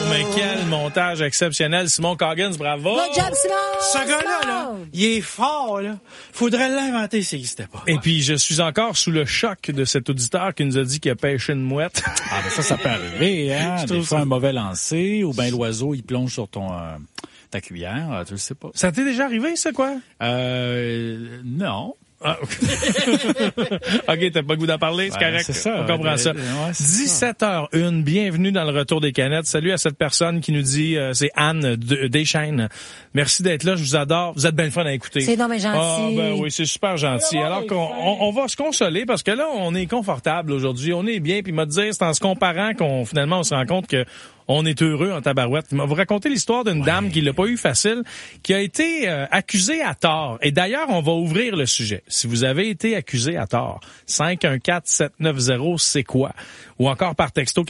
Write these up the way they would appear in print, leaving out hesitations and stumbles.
mais quel montage exceptionnel. Simon Coggins, bravo! Good job, Simon! Ce gars-là, là, il est fort, là. Faudrait l'inventer s'il n'existait pas. Et puis, je suis encore sous le choc de cet auditeur qui nous a dit qu'il a pêché une mouette. Ah, ben ça peut arriver, hein. Des fois, un mauvais lancer, ou bien l'oiseau, il plonge sur ta cuillère, tu le sais pas. Ça t'est déjà arrivé, ça, quoi? Non. Ah. OK, t'as pas le goût d'en parler, c'est correct. C'est ça. On comprend ça. 17h01, bienvenue dans le retour des canettes. Salut à cette personne qui nous dit, c'est Anne Deschaines. Merci d'être là, je vous adore. Vous êtes bien le fun à écouter. C'est non mais gentil. Ah, ben oui, c'est super gentil. Alors qu'on va se consoler parce que là, on est confortable aujourd'hui, on est bien, puis m'a dire, c'est en se comparant qu'on finalement on se rend compte que on est heureux en tabarouette. Il m'a vous raconter l'histoire d'une dame qui l'a pas eu facile, qui a été accusée à tort. Et d'ailleurs, on va ouvrir le sujet. Si vous avez été accusé à tort, 514-790, c'est quoi? Ou encore par texto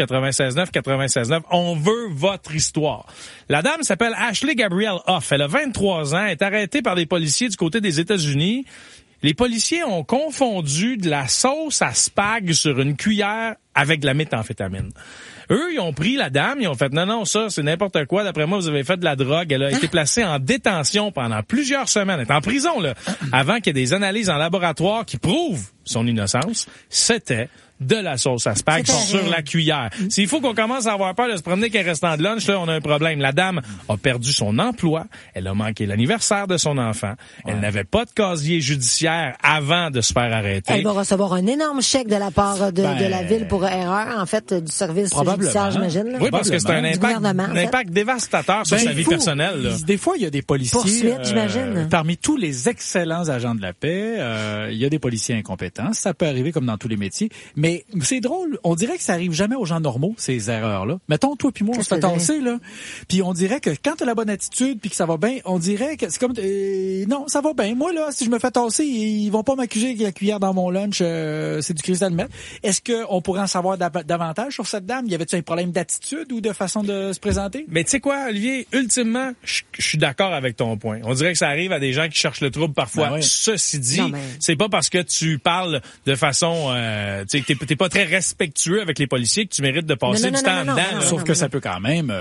96.9, on veut votre histoire. La dame s'appelle Ashley Gabrielle Hoff. Elle a 23 ans, est arrêtée par des policiers du côté des États-Unis. Les policiers ont confondu de la sauce à spag sur une cuillère avec de la méthamphétamine. Eux, ils ont pris la dame, ils ont fait non, ça, c'est n'importe quoi. D'après moi, vous avez fait de la drogue. Elle a été placée en détention pendant plusieurs semaines. Elle est en prison, là, avant qu'il y ait des analyses en laboratoire qui prouvent son innocence. C'était de la sauce à spag sur la cuillère. S'il faut qu'on commence à avoir peur de se promener qu'un restant de lunch, là, on a un problème. La dame a perdu son emploi. Elle a manqué l'anniversaire de son enfant. Elle n'avait pas de casier judiciaire avant de se faire arrêter. Elle va recevoir un énorme chèque de la part de la ville pour erreur, en fait, du service judiciaire, j'imagine. Oui, parce que c'est un impact dévastateur sur sa vie personnelle. Là. Des fois, il y a des policiers... Poursuite, j'imagine. Parmi tous les excellents agents de la paix, il y a des policiers incompétents. Ça peut arriver comme dans tous les métiers. Mais c'est drôle, on dirait que ça arrive jamais aux gens normaux, ces erreurs-là. Mettons, toi puis moi, on se fait tasser, là. Puis on dirait que quand t'as la bonne attitude puis que ça va bien, on dirait que c'est comme... non, ça va bien. Moi, là, si je me fais tasser, ils vont pas m'accuser avec la cuillère dans mon lunch. C'est du cristal de mettre. Est-ce qu'on pourrait en savoir davantage sur cette dame? Y avait-tu un problème d'attitude ou de façon de se présenter? Mais tu sais quoi, Olivier? Ultimement, je suis d'accord avec ton point. On dirait que ça arrive à des gens qui cherchent le trouble parfois. Ben oui. Ceci dit, c'est pas parce que tu parles de façon... t'es pas très respectueux avec les policiers que tu mérites de passer du temps dedans. Sauf que ça peut quand même,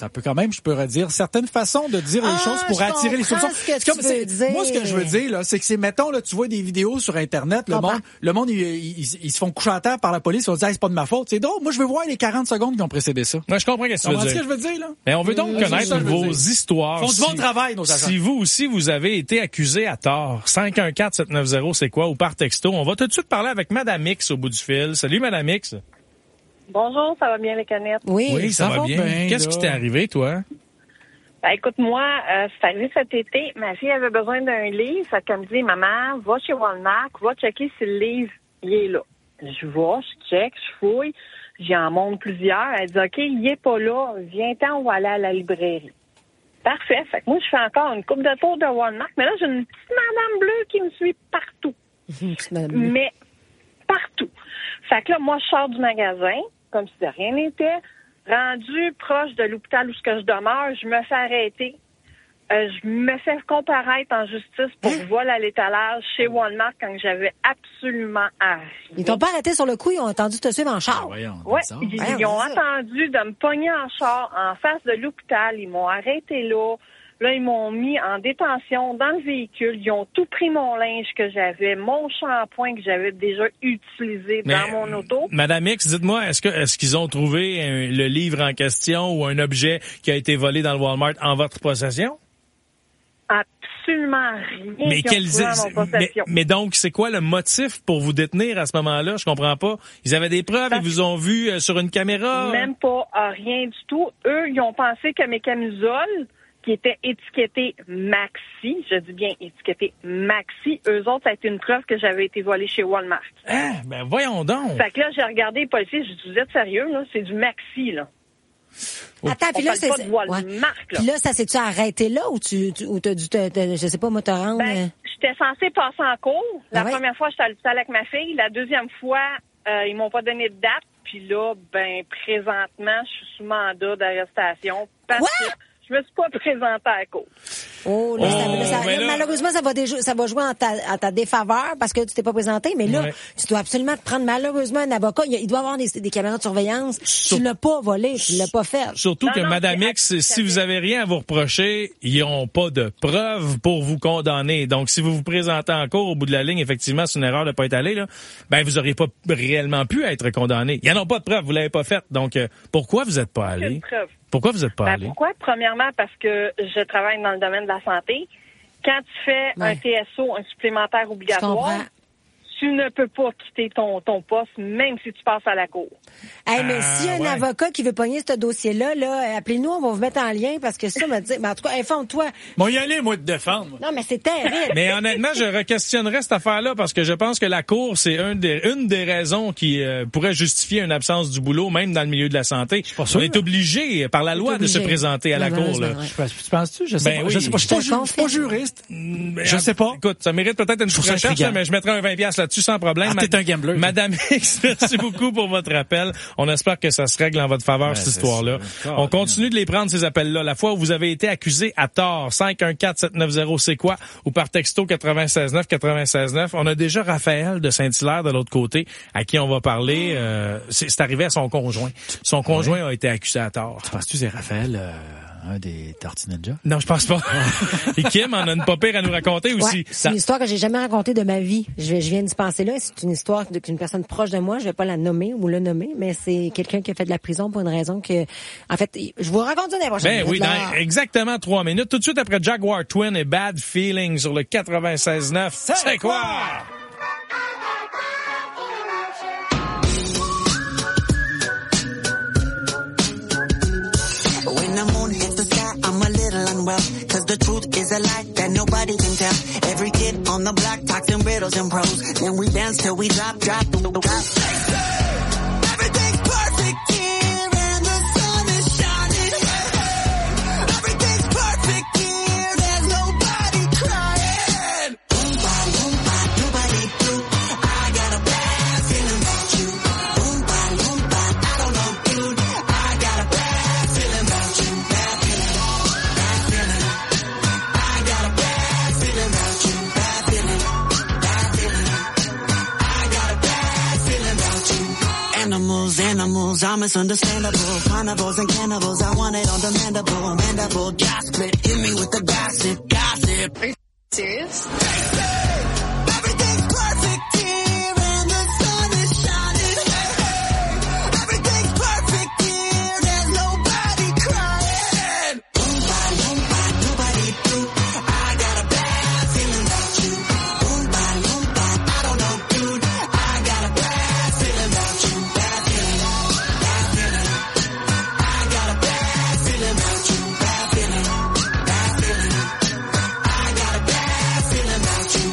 je pourrais dire, certaines façons de dire les choses pour attirer les soupçons. Moi, ce que je veux dire, là, c'est que mettons, là, tu vois des vidéos sur Internet, le monde, ils se font coucher à terre par la police, ils vont dire, c'est pas de ma faute. C'est drôle. Moi, je veux voir les 40 secondes qui ont précédé ça. Moi, je comprends ce que tu veux dire. Ce que je veux dire, là. Mais on veut donc connaître vos histoires. Ils font du bon travail, nos agents. Si vous aussi, vous avez été accusé à tort, 514-790, c'est quoi? Ou par texto. On va tout de suite parler avec Madame X au bout du fil. Salut, Madame X. Bonjour, ça va bien, les canettes? Oui, ça va bien. Qu'est-ce qui t'est arrivé, toi? Ben, écoute, moi, c'est arrivé cet été. Ma fille avait besoin d'un livre. Ça me dit, maman, va chez Walmart, va checker si le livre, il est là. Je vais, je check, je fouille. J'en montre plusieurs. Elle dit, OK, il est pas là. Viens-t'en, on va aller à la librairie. Parfait. Fait que moi, je fais encore une coupe de tour de Walmart. Mais là, j'ai une petite madame bleue qui me suit partout. Mais partout. Fait que là, moi, je sors du magasin, comme si de rien n'était. Rendu proche de l'hôpital où je demeure, je me fais arrêter. Je me fais comparaître en justice pour vol à l'étalage chez Walmart quand j'avais absolument rien. Ils t'ont pas arrêté sur le coup, ils ont attendu te suivre en char. Oui, ils ont attendu de me pogner en char en face de l'hôpital. Ils m'ont arrêté là. Là, ils m'ont mis en détention dans le véhicule. Ils ont tout pris mon linge que j'avais, mon shampoing que j'avais déjà utilisé dans mon auto. Madame X, dites-moi, est-ce qu'ils ont trouvé le livre en question ou un objet qui a été volé dans le Walmart en votre possession? Absolument rien. Mais donc, c'est quoi le motif pour vous détenir à ce moment-là? Je comprends pas. Ils avaient des preuves, ils vous ont vu sur une caméra? Même pas, rien du tout. Eux, ils ont pensé que mes camisoles, qui étaient étiquetées Maxi, je dis bien étiquetées Maxi, eux autres, ça a été une preuve que j'avais été volée chez Walmart. Ah, ben voyons donc! Fait que là, j'ai regardé les policiers, j'ai dit, vous êtes sérieux, là? C'est du Maxi, là. Attends, puis là, c'est pas de Walmart, là. Puis là, ça s'est-tu arrêté là ou t'as dû je sais pas, moi, te rendre? Ben, j'étais censée passer en cours. La première fois, j'étais à l'hôpital avec ma fille. La deuxième fois, ils m'ont pas donné de date. Puis là, ben, présentement, je suis sous mandat d'arrestation parce que je me suis pas présentée à la cour. Oh, malheureusement, ça va jouer en ta défaveur parce que tu t'es pas présenté. Mais là, tu dois absolument te prendre malheureusement un avocat. Il doit y avoir des caméras de surveillance. Tu l'as pas volé, tu l'as pas fait. Surtout que Madame X, si vous avez rien à vous reprocher, ils ont pas de preuves pour vous condamner. Donc, si vous vous présentez en cours au bout de la ligne, effectivement, c'est une erreur de pas être allé, là, ben, vous auriez pas réellement pu être condamné. Ils n'en ont pas de preuves, vous l'avez pas fait. Donc, pourquoi vous êtes pas allé? Pourquoi vous êtes pas allé? Pourquoi? Premièrement, parce que je travaille dans le domaine de la santé. Quand tu fais un TSO, un supplémentaire obligatoire, tu ne peux pas quitter ton poste, même si tu passes à la cour. Hey, mais s'il y a un avocat qui veut pogner ce dossier-là, appelez-nous, on va vous mettre en lien, parce que ça me dit, en tout cas, informe-toi. Bon, y aller, moi, de défendre. Non, mais c'est terrible. Mais honnêtement, je re-questionnerais cette affaire-là, parce que je pense que la cour, c'est une des raisons qui pourrait justifier une absence du boulot, même dans le milieu de la santé. On est obligé, par la loi, de se présenter à la cour, là. Tu penses-tu? Je sais pas. Je sais pas. Je suis pas juriste. Je sais pas. Écoute, ça mérite peut-être une recherche, mais je mettrais un 20$ là-dessus sans problème. T'es un gambler. Madame X, merci beaucoup pour votre appel. On espère que ça se règle en votre faveur, cette histoire-là. On continue de les prendre, ces appels-là. La fois où vous avez été accusé à tort, 514-790, c'est quoi? Ou par texto 96.9. On a déjà Raphaël de Saint-Hilaire de l'autre côté, à qui on va parler. C'est arrivé à son conjoint. Son conjoint a été accusé à tort. Penses-tu que c'est Raphaël... un des Tortues Ninja? Non, je pense pas. Et Kim en a une pas pire à nous raconter aussi. Ouais, c'est une histoire que j'ai jamais racontée de ma vie. Je viens d'y penser là. C'est une histoire d'une personne proche de moi. Je vais pas la nommer ou le nommer, mais c'est quelqu'un qui a fait de la prison pour une raison que, en fait, je vous raconte une prochaine. Ben oui, dans exactement 3 minutes. Tout de suite après Jaguar Twin et Bad Feeling sur le 96.9. C'est quoi? Cause the truth is a lie that nobody can tell. Every kid on the block talks in riddles and prose. Then we dance till we drop. Everything's perfect here and the sun is shining. Everything's perfect here, there's nobody crying. Oompa, loompa, doobity-doo. I got a bad feeling about you. Oompa, loompa, I don't know, dude. I got a bad feeling about you. Bad feeling. Animals are misunderstandable. Carnivores and cannibals, I want it on demandable. Mandible, gas split, hit me with the gossip. Are you serious? Everything's perfect here and the sun is shining. Everything's perfect here, there's nobody crying. Oompa, loompa, doobity-doo. I got a bad feeling about you. Oompa, loompa, I don't know, dude. I got a bad feeling about you. Bad feeling. I got a bad feeling about you. Bad feeling. Bad feeling. I got a bad feeling about you.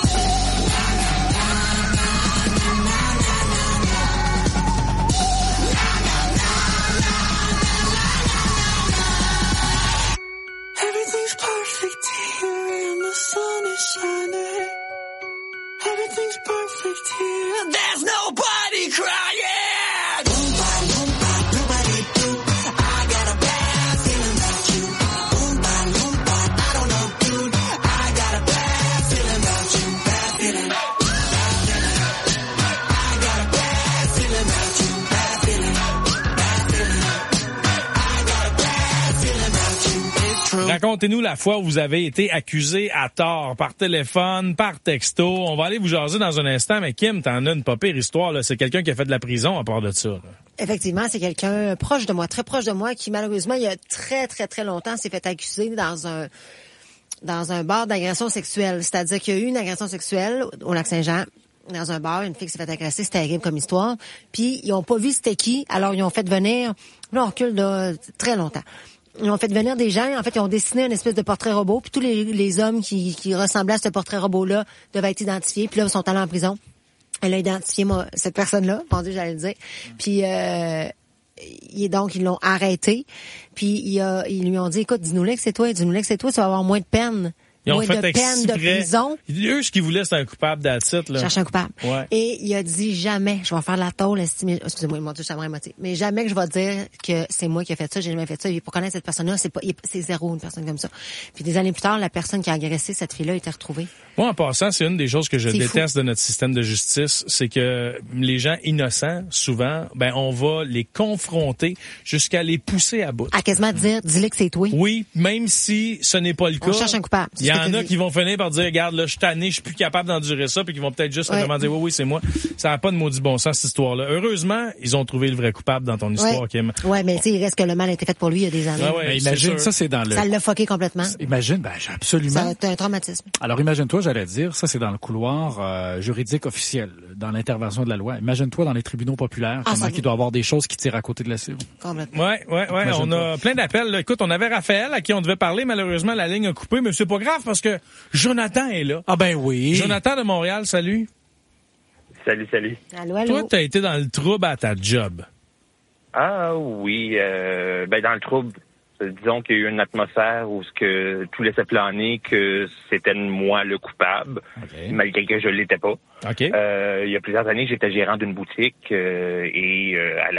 Everything's perfect here and the sun is shining. Everything's perfect here. There's nobody crying. Oompa, loompa, doobity-doo. I got a bad feeling about you. Oompa, loompa, I don't know, dude. I got a bad feeling about you. Bad feeling. Bad feeling. I got a bad feeling about you. Bad feeling. Bad feeling. I got a bad feeling about you. It's true. Racontez-nous la fois où vous avez été accusé à tort, par téléphone, par texto. On va aller vous jaser dans un instant, mais Kim, t'en as une pas pire histoire, là. C'est quelqu'un qui a fait de la prison à part de ça, là. Effectivement, c'est quelqu'un proche de moi, très proche de moi, qui malheureusement, il y a très, très, très longtemps, s'est fait accuser dans un bar d'agression sexuelle. C'est-à-dire qu'il y a eu une agression sexuelle au Lac-Saint-Jean, dans un bar, une fille qui s'est fait agresser, c'était terrible comme histoire. Puis, ils ont pas vu c'était qui, alors ils ont fait venir, là, on recule de très longtemps. Ils ont fait venir des gens, en fait, ils ont dessiné une espèce de portrait robot, puis tous les hommes qui ressemblaient à ce portrait robot-là devaient être identifiés, puis là, ils sont allés en prison. Elle a identifié cette personne-là, pendu, j'allais le dire. Puis ils l'ont arrêté. Puis ils lui ont dit, écoute, dis-nous-le que c'est toi, tu vas avoir moins de peine Ils ont de fait peine de exprès. prison. Eux, ce qu'ils voulaient, c'était un coupable d'attitude, là. Cherche un coupable. Ouais. Et il a dit jamais, je vais faire de la tôle, excusez-moi, mon Dieu, ça m'a émotif. Mais jamais que je vais dire que c'est moi qui ai fait ça, j'ai jamais fait ça. Et pour connaître cette personne-là, c'est zéro une personne comme ça. Puis des années plus tard, la personne qui a agressé cette fille-là a été retrouvée. Moi, en passant, c'est une des choses que je C'est déteste de notre système de justice, c'est que les gens innocents, souvent, on va les confronter jusqu'à les pousser à bout. À quasiment dire, dis-le que c'est toi. Oui, même si ce n'est pas le cas. On cherche un coupable. Il y en a qui vont finir par dire, regarde, là, je suis tanné, je suis plus capable d'endurer ça, puis qui vont peut-être juste vraiment dire, oui, c'est moi. Ça n'a pas de maudit bon sens, cette histoire-là. Heureusement, ils ont trouvé le vrai coupable dans ton histoire, Kim. Ouais, mais tu sais, il reste que le mal a été fait pour lui il y a des années. Ouais, imagine, ça, c'est dans le... Ça l'a fucké complètement. Imagine, absolument. Ça a été un traumatisme. Alors, imagine-toi, j'allais dire, ça, c'est dans le couloir juridique officiel, dans l'intervention de la loi. Imagine-toi dans les tribunaux populaires, comment il doit y avoir des choses qui tirent à côté de la cible. Complètement. Ouais. On a plein d'appels. Là. Écoute, on avait Raphaël à qui on devait parler. Malheureusement, la ligne a coupé, mais c'est pas grave parce que Jonathan est là. Ah ben oui. Jonathan de Montréal, salut. Salut. Allô? Toi, t'as été dans le trouble à ta job. Ah oui, dans le trouble, disons qu'il y a eu une atmosphère où ce que tout laissait planer que c'était moi le coupable, malgré que je l'étais pas. Okay. Il y a plusieurs années, j'étais gérant d'une boutique et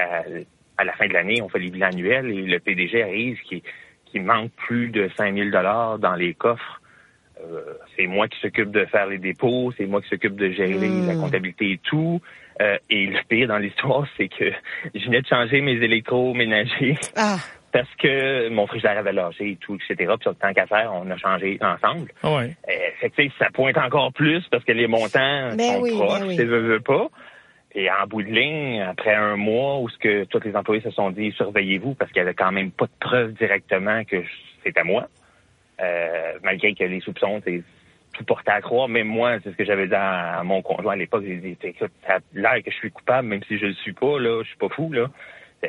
à la fin de l'année, on fait les bilans annuels et le PDG arrive qui manque plus de 5 000 $ dans les coffres. C'est moi qui s'occupe de faire les dépôts, c'est moi qui s'occupe de gérer la comptabilité et tout. Et le pire dans l'histoire, c'est que je venais de changer mes électroménagers parce que mon frigidaire avait lâché et tout, etc. Puis sur le temps qu'à faire, on a changé ensemble. Ouais. Fait que, ça pointe encore plus parce que les montants sont proches, veux pas. Et en bout de ligne, après un mois où ce que tous les employés se sont dit, surveillez-vous, parce qu'il y avait quand même pas de preuve directement que c'était moi. Malgré que les soupçons, c'est tout porté à croire. Même moi, c'est ce que j'avais dit à mon conjoint à l'époque. J'ai dit, écoute, ça a l'air que je suis coupable, même si je le suis pas, là, je suis pas fou, là.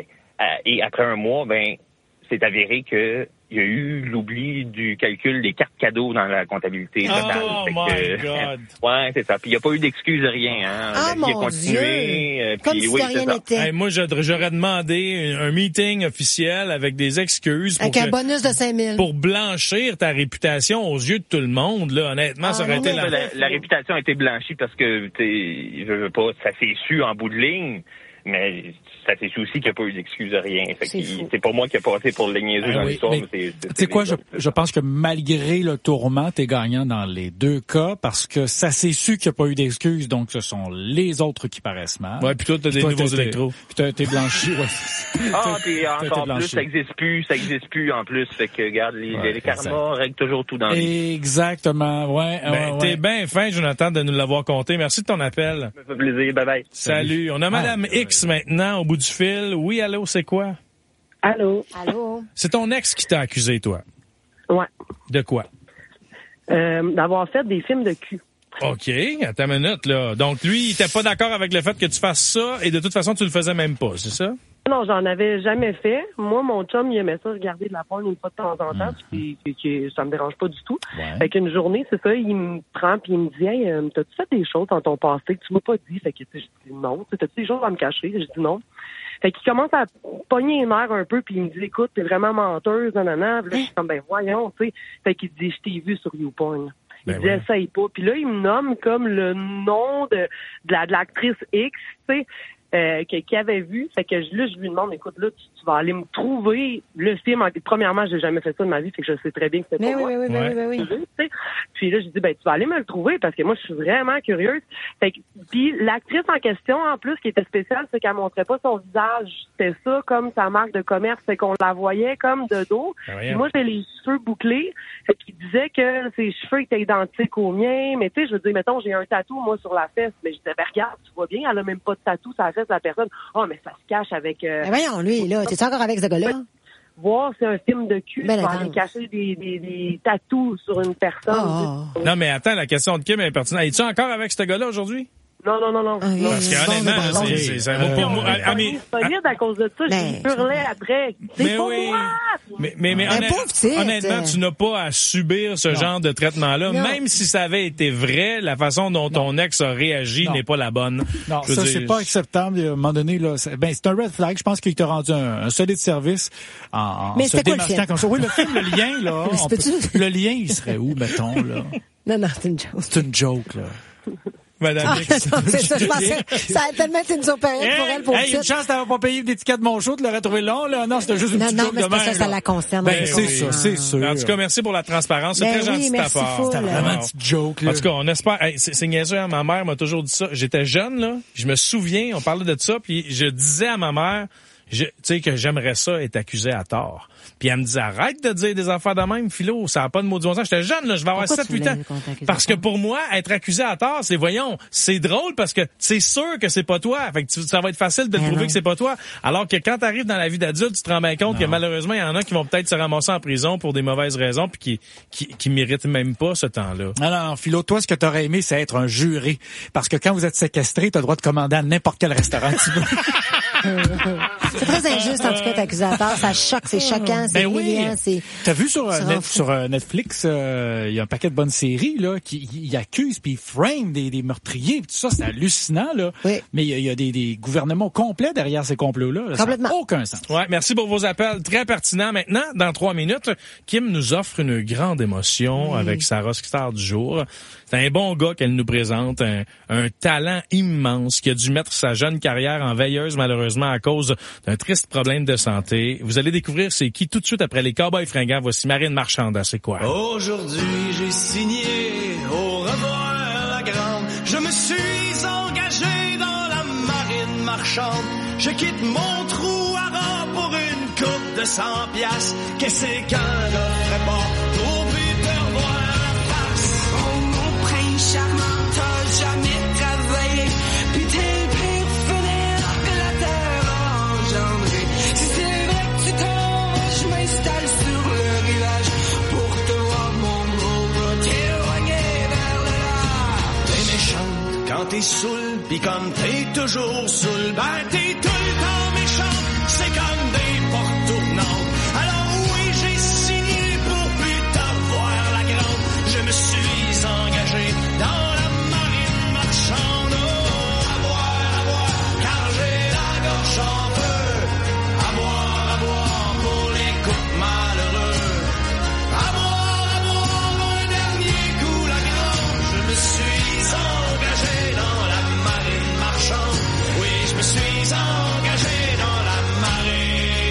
Et après un mois, c'est avéré que il y a eu l'oubli du calcul des cartes cadeaux dans la comptabilité totale. Oh my God! Ouais, c'est ça. Puis il n'y a pas eu d'excuse de rien. Hein. Ah, la vie mon a continué. Dieu! Comme si rien n'était. Hey, moi, j'aurais demandé un meeting officiel avec des excuses avec un bonus de 5 000. Pour blanchir ta réputation aux yeux de tout le monde. Là, honnêtement, ça aurait été la réputation a été blanchie parce que je veux pas, ça s'est su en bout de ligne. Mais ça s'est su aussi qu'il n'y a pas eu d'excuse de rien. C'est pas moi qui ai passé pour le niaiseux dans l'histoire. Tu sais quoi, je pense que malgré le tourment, t'es gagnant dans les deux cas parce que ça s'est su qu'il n'y a pas eu d'excuse, donc ce sont les autres qui paraissent mal. Ouais, puis toi, t'as des nouveaux électros. Puis t'es blanchi, ouais. Puis encore plus, ça existe plus en plus. Fait que, regarde, les karmas règlent toujours tout dans la vie. Exactement, ouais. T'es bien fin, Jonathan, de nous l'avoir conté. Merci de ton appel. Ça me fait plaisir, bye bye. Salut. On a Madame X maintenant au bout du fil. Oui, allô, c'est quoi? Allô? C'est ton ex qui t'a accusé, toi? Ouais. De quoi? D'avoir fait des films de cul. OK, attends une minute, là. Donc, lui, il était pas d'accord avec le fait que tu fasses ça et de toute façon, tu le faisais même pas, c'est ça? Non, j'en avais jamais fait. Moi, mon chum, il aimait ça, regarder de la porn une fois de temps en temps, puis ça me dérange pas du tout. Ouais. Fait qu'une journée, c'est ça, il me prend puis il me dit, hey, t'as-tu fait des choses dans ton passé que tu m'as pas dit? Fait que je dis non. T'as-tu des choses à me cacher? Je dis non. Fait qu'il commence à pogner les nerfs un peu, puis il me dit, écoute, t'es vraiment menteuse, nanana. Puis là, je suis comme, voyons, tu sais. Fait qu'il dit, je t'ai vu sur YouPorn. Il dit, essaye pas. Puis là, il me nomme comme le nom de l'actrice X, tu sais. Qui avait vu. Fait que là, je lui demande, écoute, là, tu vas aller me trouver le film. Premièrement, j'ai jamais fait ça de ma vie, fait que je sais très bien que c'est pas moi. Oui. Puis là, je dis, tu vas aller me le trouver parce que moi, je suis vraiment curieuse. Fait que, puis l'actrice en question, en plus, qui était spéciale, c'est qu'elle montrait pas son visage. C'était ça, comme sa marque de commerce, c'est qu'on la voyait comme de dos. Puis moi, j'ai les cheveux bouclés. Fait qu'il disait que ses cheveux étaient identiques aux miens. Mais tu sais, je veux dire, mettons, j'ai un tatou, moi, sur la fesse. Mais je disais, regarde, tu vois bien, elle a même pas de tatou sur la fesse de la personne. Oh, mais ça se cache avec... voyons, lui, là, t'es encore avec ce gars-là? Voir, c'est un film de cul. Ben, aller cacher des tatous sur une personne. Non, mais attends, la question de Kim est pertinente. Es-tu encore avec ce gars-là aujourd'hui? Non. Parce que honnêtement, ça vaut pour moi. C'est solide à cause de ça. Je hurlais après. C'est pas moi! Mais honnêtement, tu n'as pas à subir ce genre de traitement-là. Non. Même si ça avait été vrai, la façon dont ton ex a réagi n'est pas la bonne. Non, ça, c'est pas acceptable. À un moment donné, là, c'est un red flag. Je pense qu'il t'a rendu un solide service en se démarquant comme ça. Oui, le film, le lien, là. Le lien, il serait où, mettons, là? Non, c'est une joke. C'est une joke, là. Madame X. C'est ça, je pensais, ça a tellement été une surpériode pour elle, pour une chance d'avoir pas payé l'étiquette de mon show, tu l'aurais trouvé long, là. Non, c'était juste une petite joke de mais ça la concerne. C'est sûr. En tout cas, merci pour la transparence. C'est très gentil de ta part. C'était vraiment une petite joke, là. En tout cas, on espère, c'est niaiseux, hein, ma mère m'a toujours dit ça. J'étais jeune, là. Je me souviens, on parlait de ça, puis je disais à ma mère, tu sais, que j'aimerais ça être accusé à tort. Puis elle me dit, arrête de dire des affaires de même, Philo, ça n'a pas de mot du bon sens. J'étais jeune, là, je vais avoir 7-8 ans. Parce que pour moi, être accusé à tort, c'est drôle parce que c'est sûr que c'est pas toi. Fait que ça va être facile de te prouver que c'est pas toi. Alors que quand t'arrives dans la vie d'adulte, tu te rends bien compte que malheureusement, il y en a qui vont peut-être se ramasser en prison pour des mauvaises raisons puis qui méritent même pas ce temps-là. Alors, Philo, toi, ce que t'aurais aimé, c'est être un juré. Parce que quand vous êtes séquestré, t'as le droit de commander à n'importe quel restaurant tu veux. C'est très injuste, en tout cas, t'accusateur. Ça choque, c'est choquant, c'est humiliant. T'as vu sur Netflix, il y a un paquet de bonnes séries, là, qui accusent puis ils frame des meurtriers pis tout ça, c'est hallucinant, là. Oui. Mais il y a des gouvernements complets derrière ces complots-là. Complètement. Ça n'a aucun sens. Ouais, merci pour vos appels. Très pertinents. Maintenant, dans 3 minutes, Kim nous offre une grande émotion avec sa rockstar du jour. C'est un bon gars qu'elle nous présente, un talent immense qui a dû mettre sa jeune carrière en veilleuse malheureusement à cause d'un triste problème de santé. Vous allez découvrir c'est qui tout de suite après les Cowboys fringants. Voici Marine Marchand à C'est quoi? Aujourd'hui, j'ai signé au revoir la grande. Je me suis engagé dans la marine marchande. Je quitte mon trou à rang pour une coupe de 100 piastres. Qu'est-ce qu'un gars ferait pas pour but de revoir la face? Oh mon prince charmant, t'as jamais travaillé. Puis t'es le pire fenêtre que la terre a engendré. Si c'est vrai que tu t'en vas, je m'installe sur le rivage pour te voir mon gros gars t'éloigner vers le large. T'es méchante quand t'es saoul, pis comme t'es toujours saoul, ben t'es tout le temps méchante. C'est comme des portes tournantes. Alors oui, j'ai signé pour plus t'avoir la grande. Je me suis engagé dans la marine marchande. Oh, à boire, car j'ai la gorge en feu. À boire, pour les couples malheureux. À boire, un dernier coup la grande. Je me suis engagé dans la marine marchande. Oui, je me suis engagé dans la marine.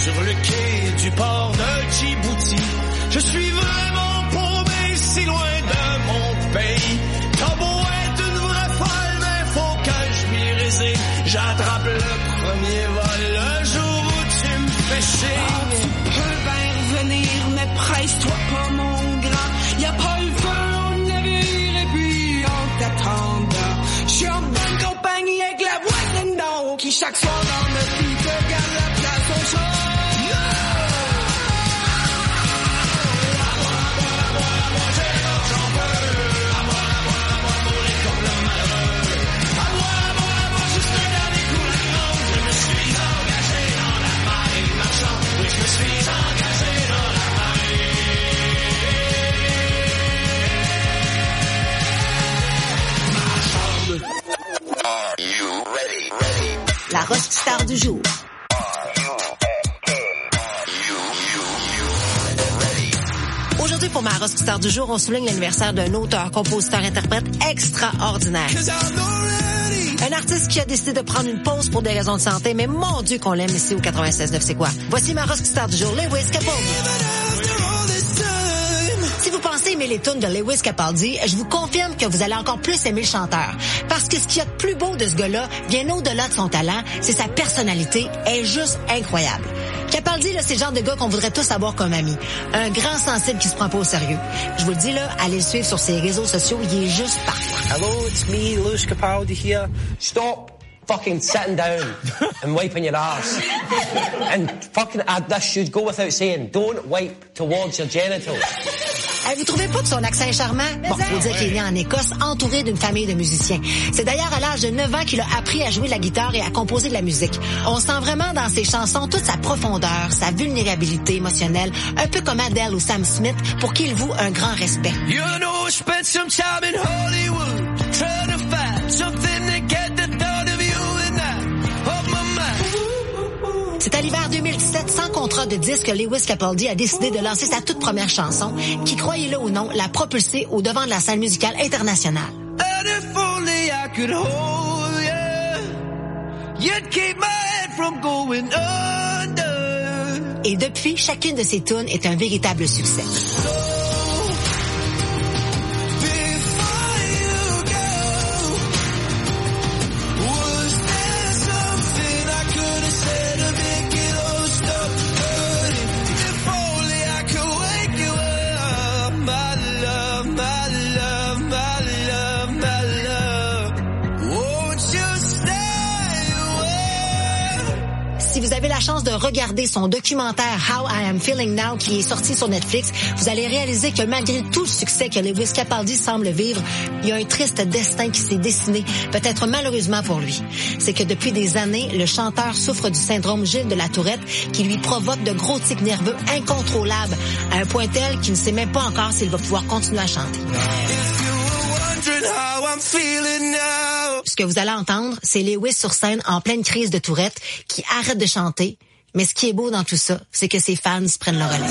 sur le quai du port de Djibouti. Je suis vraiment paumé si loin de mon pays. T'as beau être une vraie folle, mais faut que je m'y résigne. J'attrape le premier vol le jour où tu me fais chier. Tu peux bien revenir, mais presse-toi pas mon grand. Y'a pas le feu au navire et puis en t'attendant. J'suis en bonne compagnie avec la voisine d'en haut qui chaque soir dans notre vie te garde la place au chaud. La rockstar du jour. Aujourd'hui, pour ma rockstar du jour, on souligne l'anniversaire d'un auteur, compositeur, interprète extraordinaire. Un artiste qui a décidé de prendre une pause pour des raisons de santé, mais mon Dieu qu'on l'aime ici au 96.9, c'est quoi? Voici ma rockstar du jour, Lewis Capaldi. Si vous pensez aimer les tunes de Lewis Capaldi, je vous confirme que vous allez encore plus aimer le chanteur. Parce que ce qu'il y a de plus beau de ce gars-là, bien au-delà de son talent, c'est sa personnalité, elle est juste incroyable. Capaldi, là, c'est le genre de gars qu'on voudrait tous avoir comme ami. Un grand sensible qui se prend pas au sérieux. Je vous le dis, là, allez le suivre sur ses réseaux sociaux, il est juste parfait. Hello, it's me, Lewis Capaldi here. Stop fucking sitting down and wiping your arse. And fucking, this should go without saying, don't wipe towards your genitals. Hey, vous trouvez pas que son accent est charmant? Bon, faut dire qu'il est né en Écosse, entouré d'une famille de musiciens. C'est d'ailleurs à l'âge de 9 ans qu'il a appris à jouer la guitare et à composer de la musique. On sent vraiment dans ses chansons toute sa profondeur, sa vulnérabilité émotionnelle, un peu comme Adele ou Sam Smith, pour qui il voue un grand respect. You know, I spent some time in Hollywood, trying to find something to get the thought of you and I off my mind. C'est à l'hiver 2017, sans contrat de disque, que Lewis Capaldi a décidé de lancer sa toute première chanson, qui, croyez-le ou non, l'a propulsé au devant de la scène musicale internationale. And if only I could hold you, you'd keep my head from going under. Et depuis, chacune de ses tunes est un véritable succès. Si vous avez la chance de regarder son documentaire How I Am Feeling Now qui est sorti sur Netflix, vous allez réaliser que malgré tout le succès que Lewis Capaldi semble vivre, il y a un triste destin qui s'est dessiné, peut-être malheureusement pour lui. C'est que depuis des années, le chanteur souffre du syndrome Gilles de la Tourette qui lui provoque de gros tics nerveux incontrôlables, à un point tel qu'il ne sait même pas encore s'il va pouvoir continuer à chanter. Ce que vous allez entendre, c'est Lewis sur scène en pleine crise de Tourette qui arrête de chanter. Mais ce qui est beau dans tout ça, c'est que ses fans prennent le relais.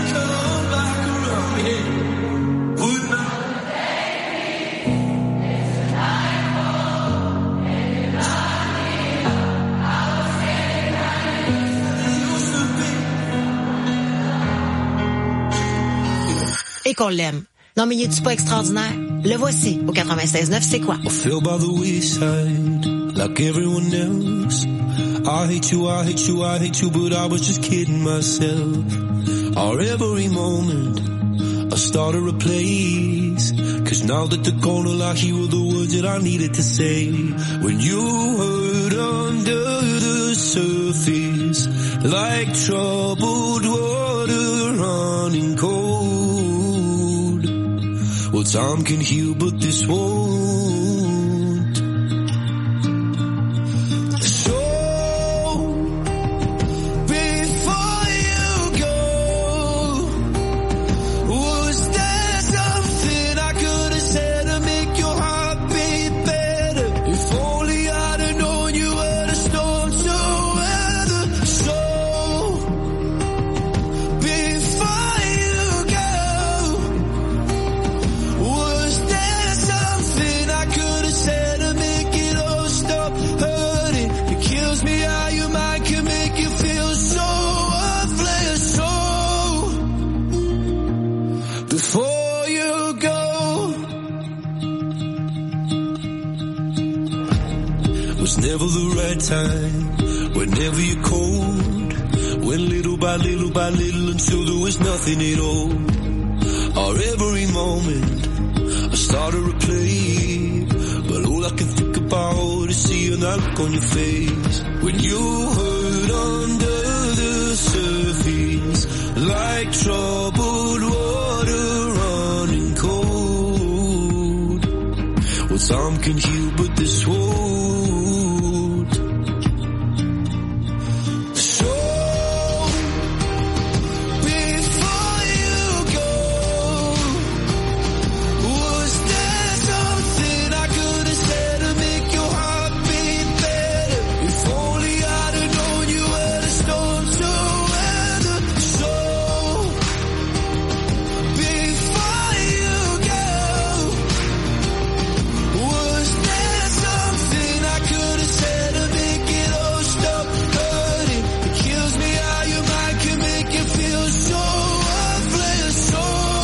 Et qu'on l'aime. Non, mais y est-tu pas extraordinaire? Le voici au 96.9, c'est quoi? I feel by the wayside, like everyone else. I hate you, I hate you, I hate you, but I was just kidding myself. Our every moment, I started a place. Cause now that the corner I hear the words that I needed to say. When you hurt under the surface, like troubled water running cold. Well, time can heal, but this won't. So, before you go, was there something I could have said to make your heart beat better? If only I'd have known you were the storm to weather. So, before you go, was there something I never the right time, whenever you're cold, went little by little by little until there was nothing at all. Or every moment I started to play, but all I can think about is seeing that look on your face when you hurt under the surface, like troubled water running cold. Well, some can heal, but this won't. So before you go, was there something I could have said to make your heart beat better? If only I'd have known you were the storm to weather. So before you go, was there something I could have said to make it all stop hurting? It kills me how your mind can make you feel so worthless. So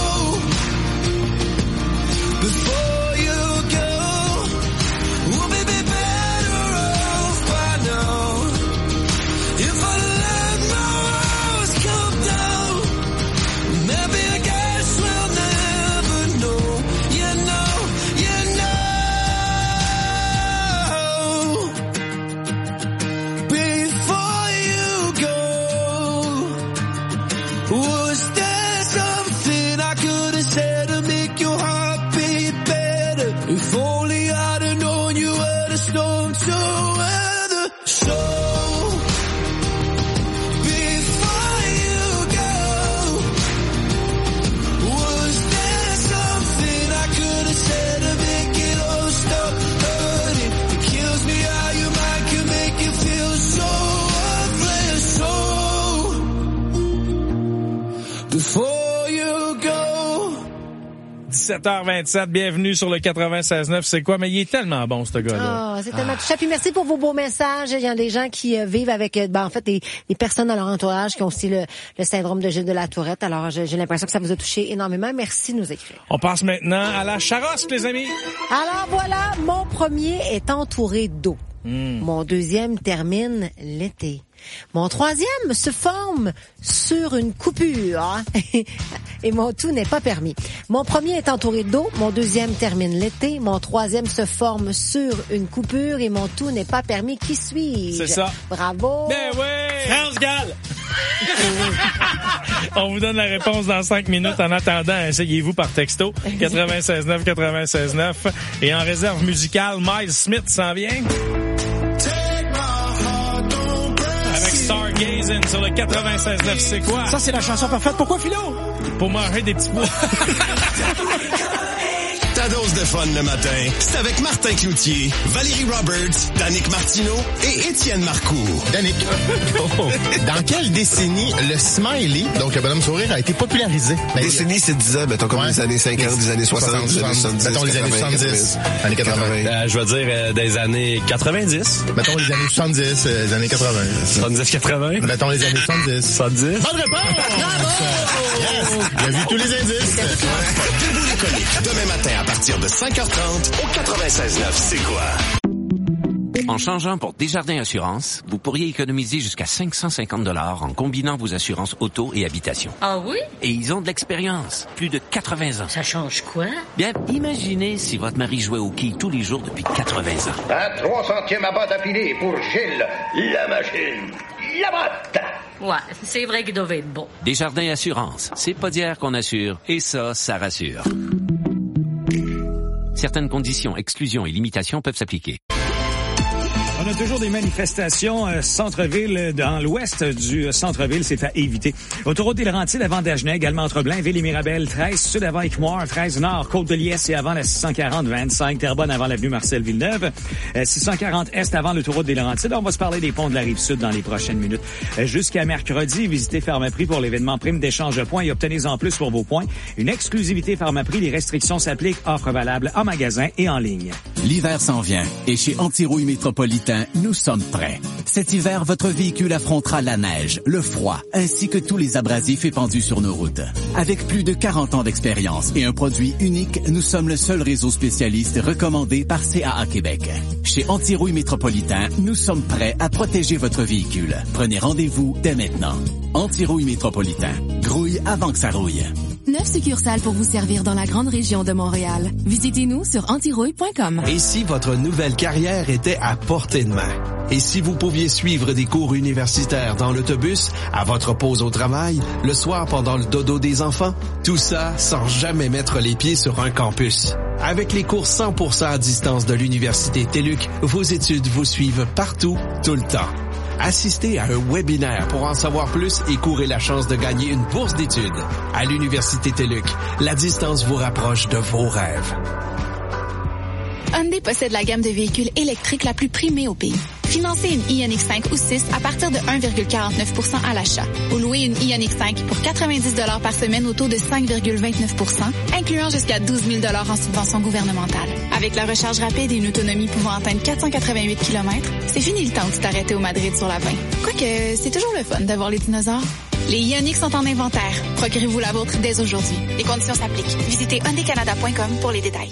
before you go, we'll be better off by now. If I let my walls come down, maybe I guess we'll never know. You know, you know. Before you go, was there something I could have said to make your heart beat better? If only I'd have known you were the storm to weather. So before you go, was there something I could have said to make it all stop hurting? It kills me how your mind can make you feel so worthless. So before you go. 17h27, bienvenue sur le 96.9. C'est quoi? Mais il est tellement bon, ce gars-là. Oh, c'est tellement touchant. Puis merci pour vos beaux messages. Il y a des gens qui vivent avec, en fait, des personnes dans leur entourage qui ont aussi le syndrome de Gilles de la Tourette. Alors, j'ai l'impression que ça vous a touché énormément. Merci de nous écrire. On passe maintenant à la charosque, les amis. Alors voilà, mon premier est entouré d'eau. Mon deuxième termine l'été. Mon troisième se forme sur une coupure et mon tout n'est pas permis. Mon premier est entouré d'eau, mon deuxième termine l'été, mon troisième se forme sur une coupure et mon tout n'est pas permis. Qui suis-je? C'est ça. Bravo. Ben oui! France Gall! On vous donne la réponse dans 5 minutes. En attendant, essayez-vous par texto 96.9 96.9 et en réserve musicale, Miles Smith s'en vient. Avec Stargazing sur le 96.9, c'est quoi? Ça, c'est la chanson parfaite. Pourquoi, Philo? Pour manger des petits pois. Ta dose de fun le matin, c'est avec Martin Cloutier, Valérie Roberts, Danick Martineau et Étienne Marcoux. Danick, dans quelle décennie le smiley, donc le bonhomme sourire, a été popularisé? Décennie, c'est 10 ans, mettons comme les années 50, des années 60, des années 70. Mettons les années 70, années 80. Je vais dire des années 90. Mettons les années 70, les années 80. 70-80. Mettons les années 70. 70. Bonne réponse! Bravo! Yes! Il a vu tous les indices. Debout les coliques, demain matin à partir de 5h30 au 96.9, c'est quoi? En changeant pour Desjardins Assurance, vous pourriez économiser jusqu'à 550 $ en combinant vos assurances auto et habitation. Ah oui? Et ils ont de l'expérience, plus de 80 ans. Ça change quoi? Bien, imaginez si votre mari jouait au quilles tous les jours depuis 80 ans. À 3 centièmes à bas d'affilée pour Gilles, la machine, la botte. Ouais, c'est vrai qu'il devait être bon. Desjardins Assurance, c'est pas d'hier qu'on assure, et ça rassure. Certaines conditions, exclusions et limitations peuvent s'appliquer. On a toujours des manifestations centre-ville, dans l'ouest du centre-ville, c'est à éviter. Autoroute des Laurentides avant Dagenais, également entre Blainville et Mirabel, 13 sud avant Équimoire, 13 nord, Côte-de-Liesse et avant la 640, 25 Terrebonne avant l'avenue Marcel-Villeneuve, 640 est avant l'autoroute des Laurentides. On va se parler des ponts de la Rive-Sud dans les prochaines minutes. Jusqu'à mercredi, visitez Pharmaprix pour l'événement prime d'échange de points et obtenez-en plus pour vos points. Une exclusivité Pharmaprix, les restrictions s'appliquent, offre valable en magasin et en ligne. L'hiver s'en vient et chez Antirouille Métropolitain, nous sommes prêts. Cet hiver, votre véhicule affrontera la neige, le froid, ainsi que tous les abrasifs épandus sur nos routes. Avec plus de 40 ans d'expérience et un produit unique, nous sommes le seul réseau spécialiste recommandé par CAA Québec. Chez Antirouille Métropolitain, nous sommes prêts à protéger votre véhicule. Prenez rendez-vous dès maintenant. Antirouille Métropolitain. Grouille avant que ça rouille. 9 succursales pour vous servir dans la grande région de Montréal. Visitez-nous sur antirouille.com. Et si votre nouvelle carrière était à portée de main? Et si vous pouviez suivre des cours universitaires dans l'autobus, à votre pause au travail, le soir pendant le dodo des enfants? Tout ça sans jamais mettre les pieds sur un campus. Avec les cours 100% à distance de l'Université TELUC, vos études vous suivent partout, tout le temps. Assistez à un webinaire pour en savoir plus et courez la chance de gagner une bourse d'études. À l'Université TELUC, la distance vous rapproche de vos rêves. Hyundai possède la gamme de véhicules électriques la plus primée au pays. Financez une Ioniq 5 ou 6 à partir de 1,49% à l'achat. Ou louez une Ioniq 5 pour 90 $ par semaine au taux de 5,29%, incluant jusqu'à 12 000 $ en subvention gouvernementale. Avec la recharge rapide et une autonomie pouvant atteindre 488 km, c'est fini le temps de t'arrêter au Madrid sur la 20. Quoique, c'est toujours le fun de voir les dinosaures. Les Ioniq sont en inventaire. Procurez-vous la vôtre dès aujourd'hui. Les conditions s'appliquent. Visitez hyundaicanada.com pour les détails.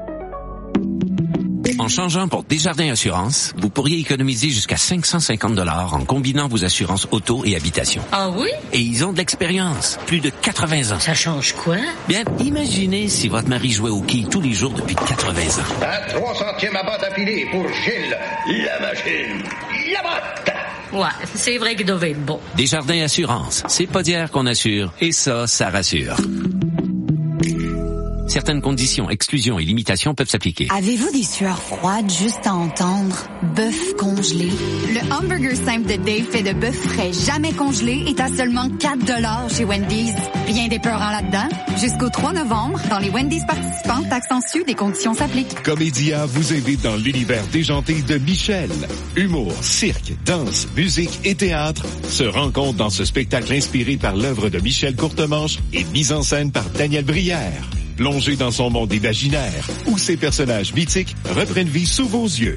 En changeant pour Desjardins Assurance, vous pourriez économiser jusqu'à 550 $ en combinant vos assurances auto et habitation. Ah oui? Et ils ont de l'expérience, plus de 80 ans. Ça change quoi? Bien, imaginez si votre mari jouait au quai tous les jours depuis 80 ans. À 300e abat d'affilée pour Gilles, la machine, la botte. Ouais, c'est vrai qu'il devait être bon. Desjardins Assurance, c'est pas d'hier qu'on assure, et ça rassure. Certaines conditions, exclusions et limitations peuvent s'appliquer. Avez-vous des sueurs froides juste à entendre? Bœuf congelé. Le hamburger simple de Dave fait de bœuf frais jamais congelé est à seulement 4 $ chez Wendy's. Rien d'épeurant là-dedans. Jusqu'au 3 novembre, dans les Wendy's participants, accentue des conditions s'appliquent. Comédia vous invite dans l'univers déjanté de Michel. Humour, cirque, danse, musique et théâtre se rencontrent dans ce spectacle inspiré par l'œuvre de Michel Courtemanche et mis en scène par Daniel Brière. Plongez dans son monde imaginaire, où ses personnages mythiques reprennent vie sous vos yeux.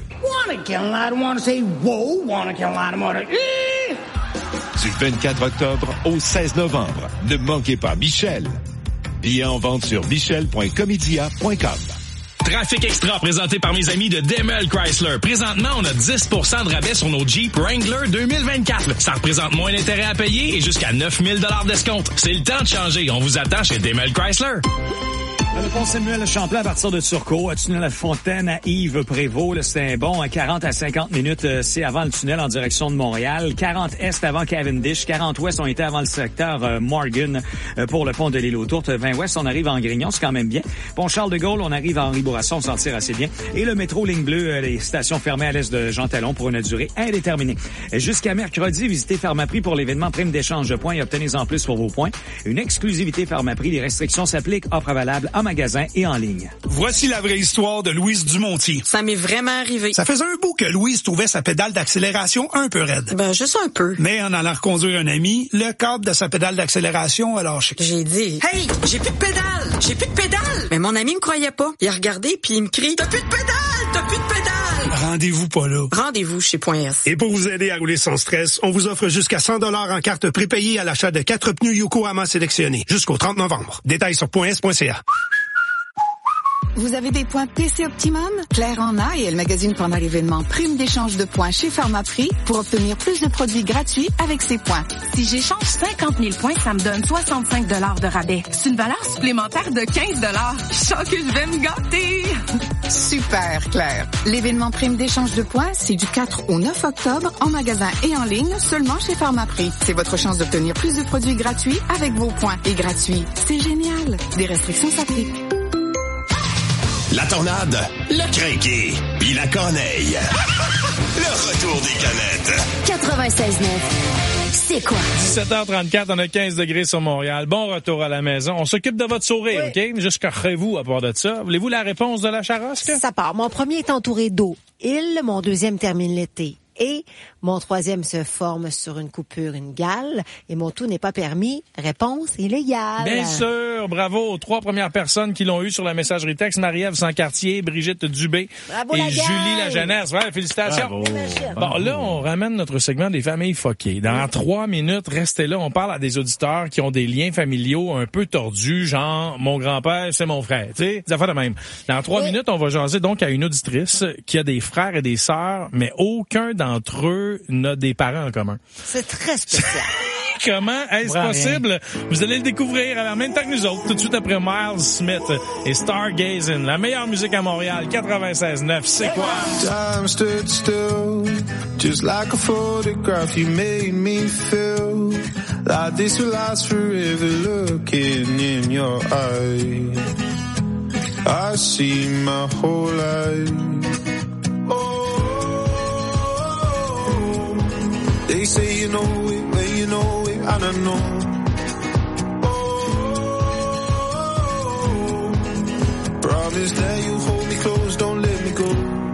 Du 24 octobre au 16 novembre, ne manquez pas Michel. Billets en vente sur michel.comedia.com. Trafic Extra présenté par mes amis de Demel Chrysler. Présentement, on a 10% de rabais sur nos Jeep Wrangler 2024. Ça représente moins d'intérêt à payer et jusqu'à 9 000 $ d'escompte. C'est le temps de changer. On vous attend chez Demel Chrysler. Le pont Samuel Champlain à partir de Turcot, tunnel La Fontaine à Yves-Prévost, c'est bon, à 40 à 50 minutes, c'est avant le tunnel en direction de Montréal. 40 Est avant Cavendish, 40 Ouest on était avant le secteur Morgan pour le pont de l'île aux Tourtes. 20 Ouest, on arrive en Grignon, c'est quand même bien. Pont Charles-de-Gaulle, on arrive à Henri-Bourassa, on s'en tire assez bien. Et le métro Ligne Bleue, les stations fermées à l'est de Jean Talon pour une durée indéterminée. Jusqu'à mercredi, visitez Pharmaprix pour l'événement Prime d'échange de points et obtenez-en plus pour vos points. Une exclusivité Pharmaprix, les restrictions s'appliquent, offre valable en magasin et en ligne. Voici la vraie histoire de Louise Dumontier. Ça m'est vraiment arrivé. Ça faisait un bout que Louise trouvait sa pédale d'accélération un peu raide. Ben, juste un peu. Mais en allant reconduire un ami, le câble de sa pédale d'accélération a lâché. J'ai dit, « Hey, j'ai plus de pédale! J'ai plus de pédale! » Mais mon ami me croyait pas. Il a regardé puis il me crie, « T'as plus de pédale! T'as plus de pédale! » Rendez-vous pas là. Rendez-vous chez .s. Et pour vous aider à rouler sans stress, on vous offre jusqu'à 100 $ en carte prépayée à l'achat de 4 pneus Yokohama sélectionnés jusqu'au 30 novembre. Détails sur .s.ca. Vous avez des points PC Optimum? Claire en a et elle magasine pendant l'événement Prime d'échange de points chez Pharmaprix pour obtenir plus de produits gratuits avec ses points. Si j'échange 50 000 points, ça me donne 65 $ de rabais. C'est une valeur supplémentaire de 15 $. Je sens que je vais me gâter. Super, Claire. L'événement Prime d'échange de points, c'est du 4 au 9 octobre en magasin et en ligne seulement chez Pharmaprix. C'est votre chance d'obtenir plus de produits gratuits avec vos points. Et gratuits, c'est génial. Des restrictions s'appliquent. La tornade, le crinqué, puis la corneille. Le retour des canettes. 96.9. C'est quoi? 17h34, on a 15 degrés sur Montréal. Bon retour à la maison. On s'occupe de votre sourire, oui. OK? Jusqu'à vous à part de ça. Voulez-vous la réponse de la charosque? Ça part. Mon premier est entouré d'eau. Mon deuxième termine l'été. Et Mon troisième se forme sur une coupure inégale. Et mon tout n'est pas permis. Réponse illégale. Bien sûr. Bravo aux 3 premières personnes qui l'ont eu sur la messagerie texte. Marie-Ève Sancartier, Brigitte Dubé Bravo, et la Julie Lajeunesse. Ouais, félicitations. Bon, là, on ramène notre segment des familles fuckées. Dans 3 minutes, restez là. On parle à des auditeurs qui ont des liens familiaux un peu tordus, genre, mon grand-père, c'est mon frère. Tu sais, des affaires de même. Dans 3 minutes, on va jaser donc à une auditrice qui a des frères et des sœurs, mais aucun d'entre eux n'a des parents en commun. C'est très spécial. Comment est-ce possible? Vous allez le découvrir en même temps que nous autres, tout de suite après Miles Smith et Stargazing, la meilleure musique à Montréal, 96.9. C'est quoi? Time stood still, just like a photograph. You made me feel like this will last forever. Looking in your eyes, I see my whole life. Oh, they say you know it, when you know it, I don't know. Oh, promise that you hold me close, don't let me go.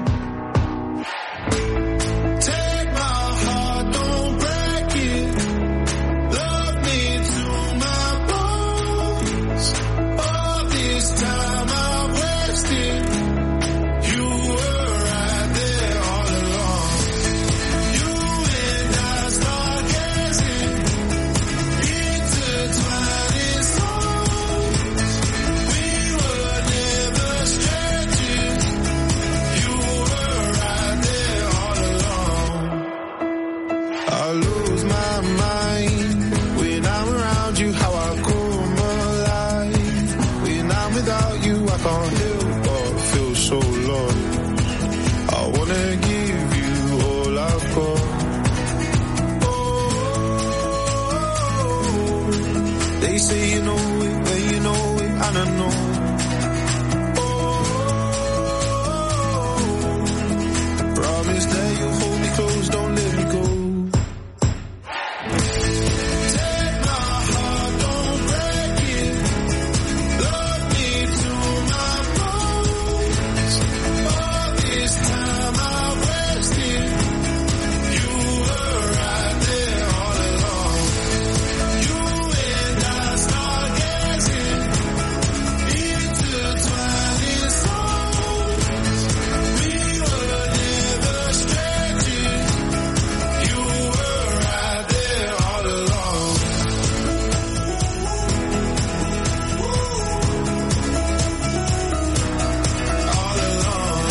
Take my heart, don't break it. Love me to my bones. All this time I've wasted. You were right there all along. You and I stargazing, intertwined in songs. We were never strangers. You were right there all along. I lose my mind when I'm around you. How I come alive when I'm without you. I can't help but feel so lost. I wanna give you all I've got. Oh, they say you know it, when you know it, I don't know. Oh, promise that you hold me close, don't let me go. Take my heart, don't break it. Love me to my bones. All this time I wasted. You were right there all along. You and I stargazing, intertwined in songs. We were never strangers. You were right there all along. All along.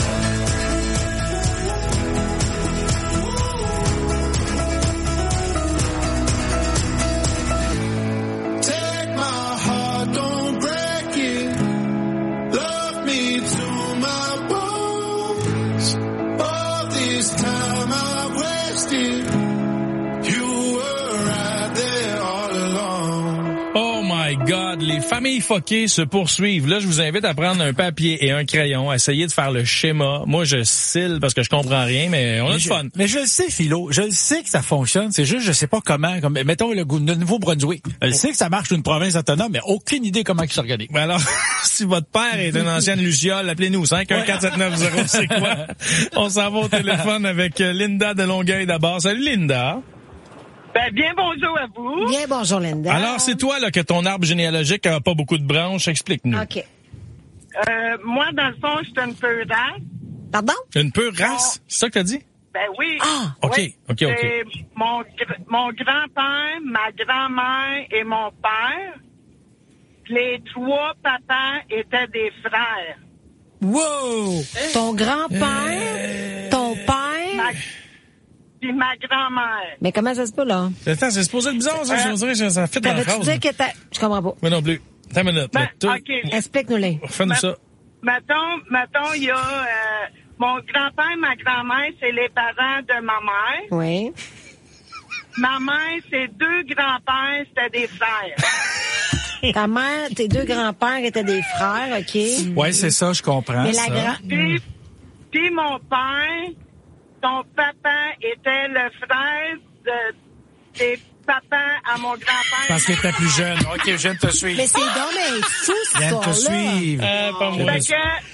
Take my heart, don't break it. Love me to my bones. All this time I wasted. You were right there all along. Oh my God, les familles fuckées se poursuivent. Là, je vous invite à prendre un papier et un crayon, à essayer de faire le schéma. Moi, je cille parce que je comprends rien, mais on a du fun. Mais je le sais, Philo. Je le sais que ça fonctionne. C'est juste, je sais pas comment. Comme, mettons, le Nouveau-Brunswick. Je sais que ça marche d'une province autonome, mais aucune idée comment ils s'organisent. Ben alors, si votre père est une ancienne Luciole, appelez-nous 514-790, c'est quoi? On s'en va au téléphone avec Linda de Longueuil d'abord. Salut, Linda. Ben, bien bonjour à vous. Bien bonjour, Linda. Alors, c'est toi là que ton arbre généalogique a pas beaucoup de branches. Explique-nous. OK. Moi, dans le fond, je suis une peu race. Pardon? Une pure race? C'est ça que t'as dit? Ben oui. Ah! OK, oui. OK. C'est mon grand-père, ma grand-mère et mon père. Les 3 papas étaient des frères. Wow! Ton grand-père, ton père... Puis ma grand-mère. Mais comment ça se peut, là? Attends, c'est supposé être bizarre, ça. Je dirais que ça fait dans la phrase. T'avais-tu dit que je comprends pas. Moi non plus. Attends une minute. OK. Explique-nous-les. Fais-nous ça. Mettons, il y a mon grand-père, ma grand-mère, c'est les parents de ma mère. Oui. Ma mère, ses 2 grands-pères, c'était des frères. Ta mère, tes 2 grands-pères étaient des frères, OK? Ouais, c'est ça, je comprends. Mais ça. Puis mon père, ton papa était le frère des papas à mon grand-père. Parce qu'il était plus jeune. OK, je viens de te suivre. Mais c'est donc mais fou, Je viens de te suivre. Fait que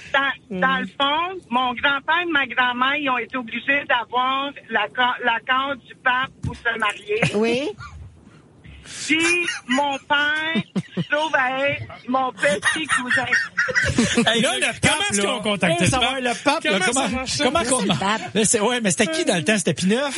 dans le fond, mon grand-père et ma grand-mère, ils ont été obligés d'avoir l'accord du pape pour se marier. Oui. Puis, mon père se trouve à être mon petit cousin. Hey, là, le pape, comment est-ce qu'on contacte le pape? Le pape, là, comment qu'on demande? Ouais, mais c'était qui dans le temps? C'était Pineuf?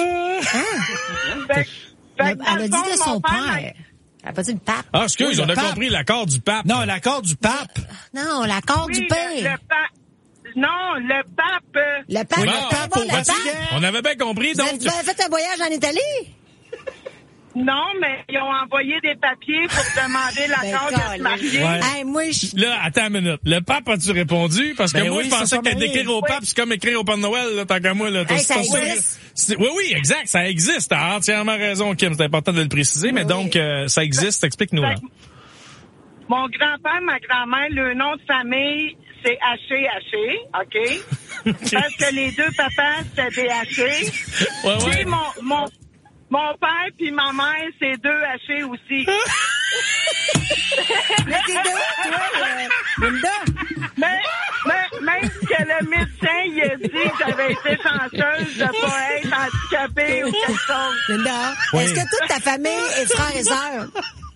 Elle a dit de son père. Elle a pas dit le pape. Ah, excuse, on a compris l'accord du pape. Non, l'accord du pape. Non, l'accord du père. Le pape. Le pape, Oui. le pape, Bon, le pape. on avait bien compris, Vous donc. avez fait un voyage en Italie? Non, mais ils ont envoyé des papiers pour demander l'accord de se marier. Ouais. Hey, moi, Là, attends une minute. Le pape a-tu répondu? Parce que Ben moi, oui, je pensais ça, que ça d'écrire au pape, c'est comme écrire au Père Noël, là, tant qu'à moi, là. Hey, ça C'est- existe. Oui, exact, ça existe. T'as entièrement raison, Kim. C'est important de le préciser, mais donc, ça existe. Explique-nous, là. Mon grand-père, ma grand-mère, le nom de famille, c'est Haché, OK? Parce que les deux papas, c'était des Hachés. Ouais. Puis mon père puis ma mère, c'est deux Hachés aussi. Mais t'es deux, toi, Linda. Mais même que le médecin, il a dit que j'avais été chanceuse de pas être handicapée ou quelque chose. Linda, Oui. est-ce que toute ta famille est frère et sœur?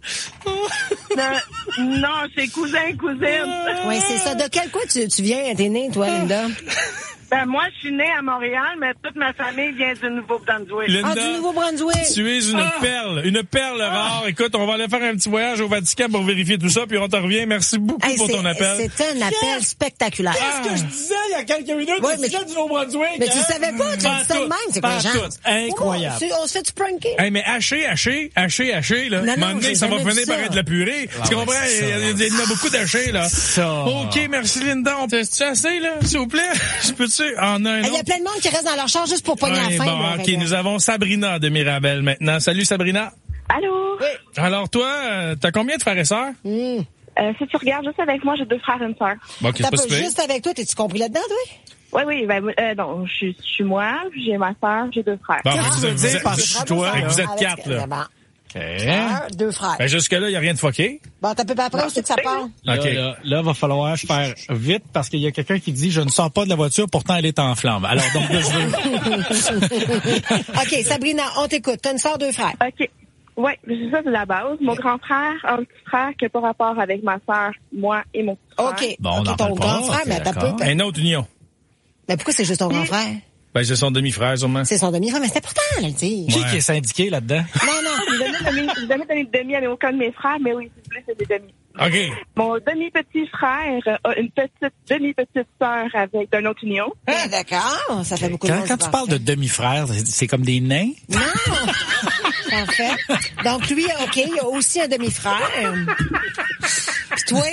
Non, c'est cousin-cousine. Oui, c'est ça. De quel coin tu viens? T'es née, toi, Linda? Ben, moi, je suis née à Montréal, mais toute ma famille vient du Nouveau-Brunswick. Linda, Du Nouveau-Brunswick. tu es une perle rare. Écoute, on va aller faire un petit voyage au Vatican pour vérifier tout ça, puis on te revient. Merci beaucoup Hey, pour ton appel. C'était un appel spectaculaire. Qu'est-ce que je disais il y a quelques minutes? Ouais, tu mais- disais du Nouveau-Brunswick. Mais tu le savais pas, tu as dit ça de même, c'est quoi, Pas genre? tout. Incroyable. On se fait du pranker. Hey, mais haché, là. Non, Un moment donné, j'ai ça va jamais finir vu par ça. être de la purée. Tu comprends? Il y en a beaucoup d'hachés, là. Ça. OK, merci, Linda. On teste-tu assez, là? S'il vous plaît? Je peux-tu en un Il y a autre? plein de monde qui reste dans leur char juste pour pogner Ouais, la fin. bon, là, OK, fait que- nous avons Sabrina de Mirabel maintenant. Salut, Sabrina. Allô? Oui. Alors, toi, t'as combien de frères et sœurs? Si tu regardes juste avec moi, j'ai 2 frères et une sœur. Bon, OK, c'est pas super. Juste avec toi, t'es-tu compris là-dedans, toi? Oui, non, je suis moi, j'ai ma sœur, j'ai 2 frères. Bon, Qu'est-ce que tu veux dire par je suis toi? Fait que vous êtes Avec- 4, là. Bon. OK. Sœur, 2 frères. Ben, jusque-là, il n'y a rien de foqué. Bon, t'as peu après, c'est que ça part. OK. Là, va falloir faire vite parce qu'il y a quelqu'un qui dit je ne sors pas de la voiture, pourtant elle est en flamme. Alors donc là, je veux. OK, Sabrina, on t'écoute. T'as une sœur, 2 frères. OK. Oui, c'est ça, c'est la base. Mon grand frère a un petit frère qui n'a pas rapport avec ma sœur, moi et mon petit frère. OK. Bon, on OK, n'en ton parle pas. grand frère, OK, mais t'as peu. d'accord. Une autre union. Mais pourquoi c'est juste ton grand frère? Ben, c'est son demi-frère, sûrement. C'est son demi-frère, mais c'est important, là, le dire. Qui est syndiqué là-dedans? Je n'ai jamais donné de demi à aucun de mes frères, mais oui, s'il vous plaît, c'est des demi. OK. Mon demi-petit frère a une petite demi-petite sœur avec d'une autre union. Ah, d'accord, ça fait beaucoup de monde. Quand tu parles de demi-frères, c'est comme des nains? Non! Parfait. Donc, lui, OK, il a aussi un demi-frère. Puis toi?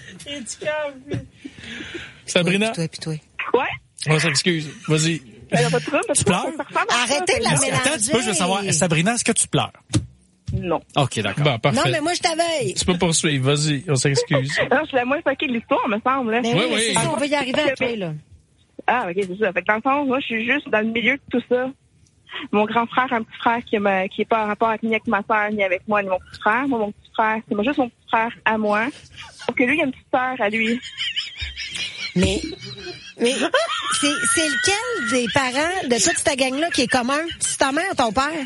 Sabrina? Puis toi. Ouais. On s'excuse. Vas-y. Tu pleures? Arrêtez de la mélanger. Attends un petit peu, je veux savoir, Sabrina, est-ce que tu pleures? Non. OK, d'accord. Bon, parfait. Non, mais moi, je t'aveuille. Tu peux poursuivre. Vas-y, on s'excuse. Non, je suis la moins fuckée de l'histoire, me semble. Là. Mais oui, c'est ça, on va y arriver après, là. Ah, OK, c'est ça. Fait que dans le fond, moi, je suis juste dans le milieu de tout ça. Mon grand frère a un petit frère qui est pas en rapport avec, ni avec ma soeur, ni avec moi, ni mon petit frère. Moi, mon petit frère, c'est juste mon petit frère à moi. Donc, lui, il a une petite sœur à lui. Mais c'est lequel des parents de toute cette gang-là qui est commun? C'est ta mère ou ton père?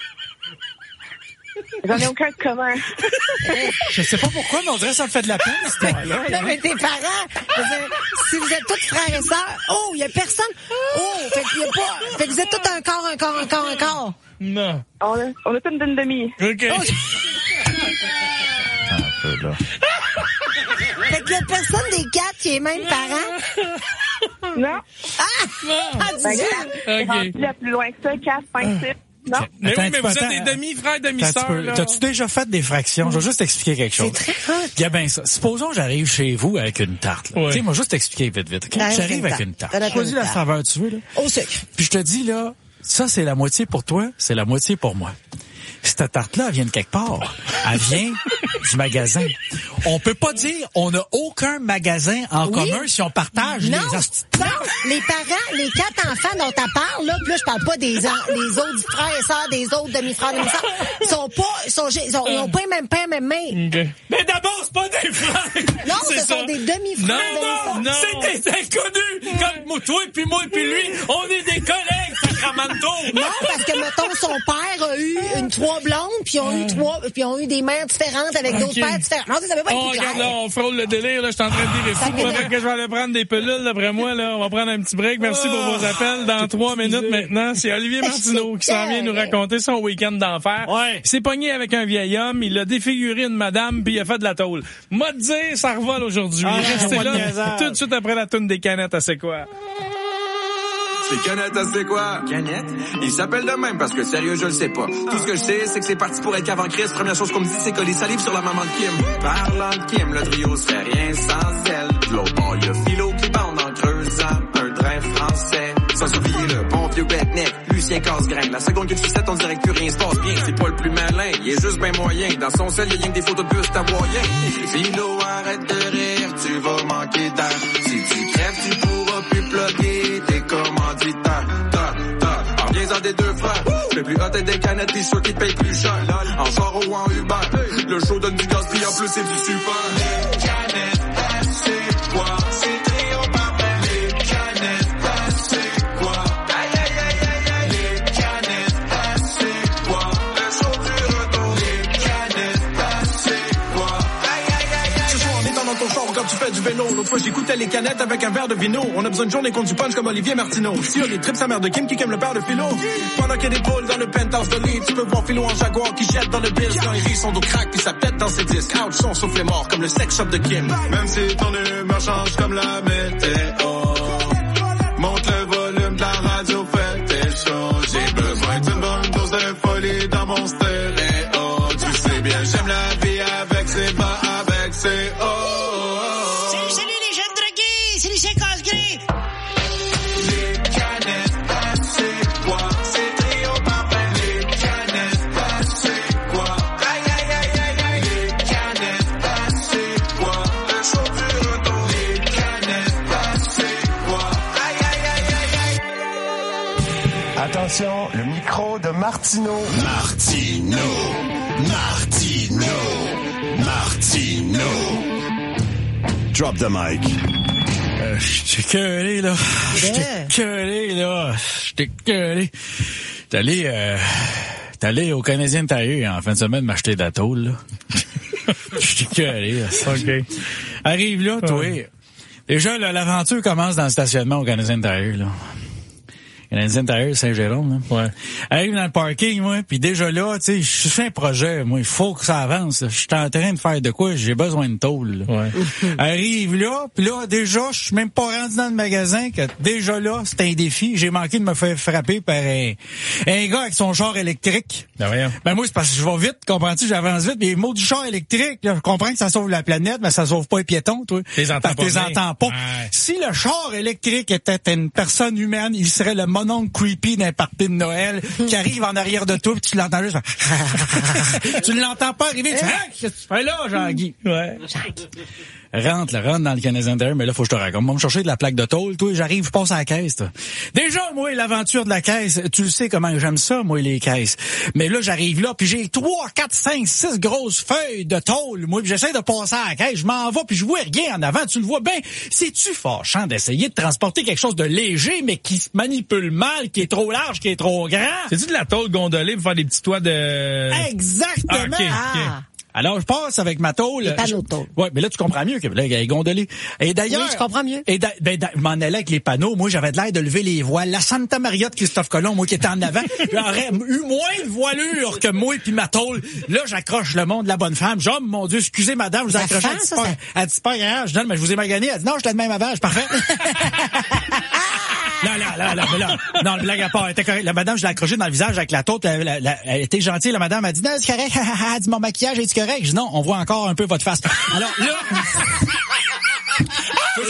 J'en ai aucun de commun. Je sais pas pourquoi, mais on dirait que ça me fait de la peine, cette histoire-là. Non, mais tes parents, je veux dire, si vous êtes tous frères et sœurs, oh, il y a personne. Oh, fait qu'il y a pas. Fait que vous êtes tous un corps. Non. On a tous une demi. OK. Un peu, là. Fait qu'il y a personne des 4 qui est même parents. Non. Ah! OK. La plus loin que ça, 4, 5, 6. Non. Mais Attends, oui, mais tu peux- vous êtes attends, des demi-frères, demi-sœurs, Attends un peu. là. T'as-tu déjà fait des fractions? Je vais juste t'expliquer quelque chose. C'est très hot. Il y a bien ça. Supposons que j'arrive chez vous avec une tarte. là. Ouais. Tu sais, moi, juste t'expliquer vite. OK? Ouais, J'arrive une avec une tarte. tarte. Choisis Une la tarte. saveur que tu veux, là. Au sucre. Puis je te dis, là, ça, c'est la moitié pour toi, c'est la moitié pour moi. Cette tarte-là, elle vient de quelque part. Elle vient du magasin. On peut pas dire on n'a aucun magasin en commun si on partage les hosties. Non, les parents, les 4 enfants dont tu parles, là, puis là, je parle pas des autres frères et sœurs, des autres demi-frères, demi-sœurs, ils ont pas les mêmes pères, même mères. Okay. Mais d'abord, c'est pas des frères! Non, ce sont des demi-frères. Non, c'est des inconnus! Comme toi, puis moi, puis lui, on est des collègues, Sacramento! Non, parce que, mettons, son père a eu 3 blondes, puis ils ont eu des mères différentes avec d'autres pères différents. Non, ça veut pas être plus clair. Regarde, là, on frôle le délire, là, je suis en train de dire fou. Faudrait que je vais aller prendre des pilules, d'après moi, là. On va prendre un petit break. Merci pour vos appels. Dans 3 minutes maintenant, c'est Olivier Martineau qui s'en vient nous raconter son week-end d'enfer. Ouais. Il s'est pogné avec un vieil homme, il a défiguré une madame, puis il a fait de la tôle. M'a dit, ça revole aujourd'hui. Restez là, tout de suite après la toune des canettes, à C'est quoi? C'est Canette, c'est quoi? Canette? Il s'appelle de même parce que sérieux, je le sais pas. Tout ce que je sais, c'est que c'est parti pour être qu'avant Christ. Première chose qu'on me dit, c'est coller salive sur la maman de Kim. Parlant de Kim, le trio se fait rien sans elle. De l'autre bord, y'a Philo qui bande en creusant un drain français. Sans oublier le bon vieux redneck, Lucien Casgrain. La seconde que tu sais, on dirait que plus rien se passe bien. C'est pas le plus malin, il est juste ben moyen. Dans son sel, y'a rien que des photos de buste hawaïen. Philo, arrête de rire, tu vas manquer d'air. Si tu crèves, tu pourras plus plugger tes commanditaires. En viens-en des deux frères. Le plus hot est des canettes, t'es sûr qu'ils payent plus cher. En char ou en Uber. Le show donne du gaz, puis en plus c'est du super. Les canettes, c'est quoi? C'est trio parfait. Les canettes, c'est quoi? Aïe, aïe, aïe, aïe, aïe. Les canettes, c'est quoi? Le show du retour. Les canettes, c'est quoi? Aïe, aïe, aïe, aïe. Ce soir, on est dans ton char quand tu fais du vélo. L'autre fois, j'écoutais les canettes avec un verre de vino. On a besoin de journée contre du punch comme Olivier Martineau. Si on les tripe sa mère de Kim qui aime le père de Philo. Pendant qu'il y a des pôles dans le penthouse de lit, tu peux voir Philo en Jaguar qui jette dans le biz. Quand il rit, son dos craque puis sa tête dans ses disques. Ouch, son souffle est mort comme le sex shop de Kim. Même si ton humeur change comme la météo, monte le volume de la radio, fais tes choses. J'ai besoin d'une bonne dose de folie dans mon stéréo. Tu sais bien, j'aime la vie avec ses bas, avec ses hauts. Salut les jeunes drogués, c'est Lucien Casgrain. Les canettes, c'est quoi? C'est trio parfait. Les canettes, c'est quoi? Aïe, aïe, aïe, aïe, aïe. Les canettes, c'est quoi? Le show du retour. Les canettes, c'est quoi? Aïe, aïe, aïe, aïe, aïe. Attention, le micro de Martineau. Martineau. Drop the mic. J'étais écœuré, là. J'étais écœuré. T'es allé au Canadien Tire en fin de semaine m'acheter de la tôle, là. J'étais écœuré, là. OK. Arrive là, toi. Déjà, là, l'aventure commence dans le stationnement au Canadien Tire, là. Canadien Tire, Saint-Jérôme, là. Ouais. Arrive dans le parking, moi, puis déjà là, tu sais, je fais un projet, moi, il faut que ça avance. Je suis en train de faire de quoi? J'ai besoin de tôle, là. Ouais. Arrive là, puis là, déjà, je suis même pas rendu dans le magasin, que déjà là, c'est un défi. J'ai manqué de me faire frapper par un gars avec son char électrique. Ben moi, c'est parce que je vais vite, comprends-tu? J'avance vite, mais les mots du char électrique, là, je comprends que ça sauve la planète, mais ça sauve pas les piétons, toi. T'es entends pas. Ouais. Si le char électrique était une personne humaine, il serait le mononcle creepy d'un party de Noël qui arrive en arrière de toi, puis tu l'entends juste. Tu ne l'entends pas arriver. Tu fais, qu'est-ce que tu fais là, Jean-Guy? Ouais. Rentre dans le Canadien Tire, mais là, faut que je te raconte. Moi, me chercher de la plaque de tôle, toi, j'arrive, je passe à la caisse, toi. Déjà, moi, l'aventure de la caisse, tu le sais comment j'aime ça, moi, les caisses. Mais là, j'arrive là, puis j'ai 3, 4, 5, 6 grosses feuilles de tôle, moi, puis j'essaie de passer à la caisse, je m'en vais, puis je vois rien en avant, tu le vois bien. C'est-tu fâchant d'essayer de transporter quelque chose de léger, mais qui se manipule mal, qui est trop large, qui est trop grand? C'est-tu de la tôle gondolée pour faire des petits toits de... Exactement! Ah, okay. Alors, je passe avec ma tôle. Les panneaux de tôle. Ouais, mais là, tu comprends mieux que là, il est gondolé. Et d'ailleurs. Oui, je comprends mieux. Et je m'en allais avec les panneaux. Moi, j'avais de l'air de lever les voiles. La Santa Maria de Christophe Colomb, moi, qui était en avant. J'aurais eu moins de voilure que moi puis ma tôle. Là, j'accroche le monde de la bonne femme. Oh, mon Dieu, excusez, madame, je vous ai accroché. Elle dit pas grave. Je donne, mais je vous ai magané. Elle dit, non, j'étais de même avant. Je parfait. Non, blague à part. Elle était correcte. La madame, je l'ai accrochée dans le visage avec la tôle. Elle était gentille. La madame a dit, non, c'est correct. Elle dit, mon maquillage est correct. Je dis, non, on voit encore un peu votre face. Alors, là.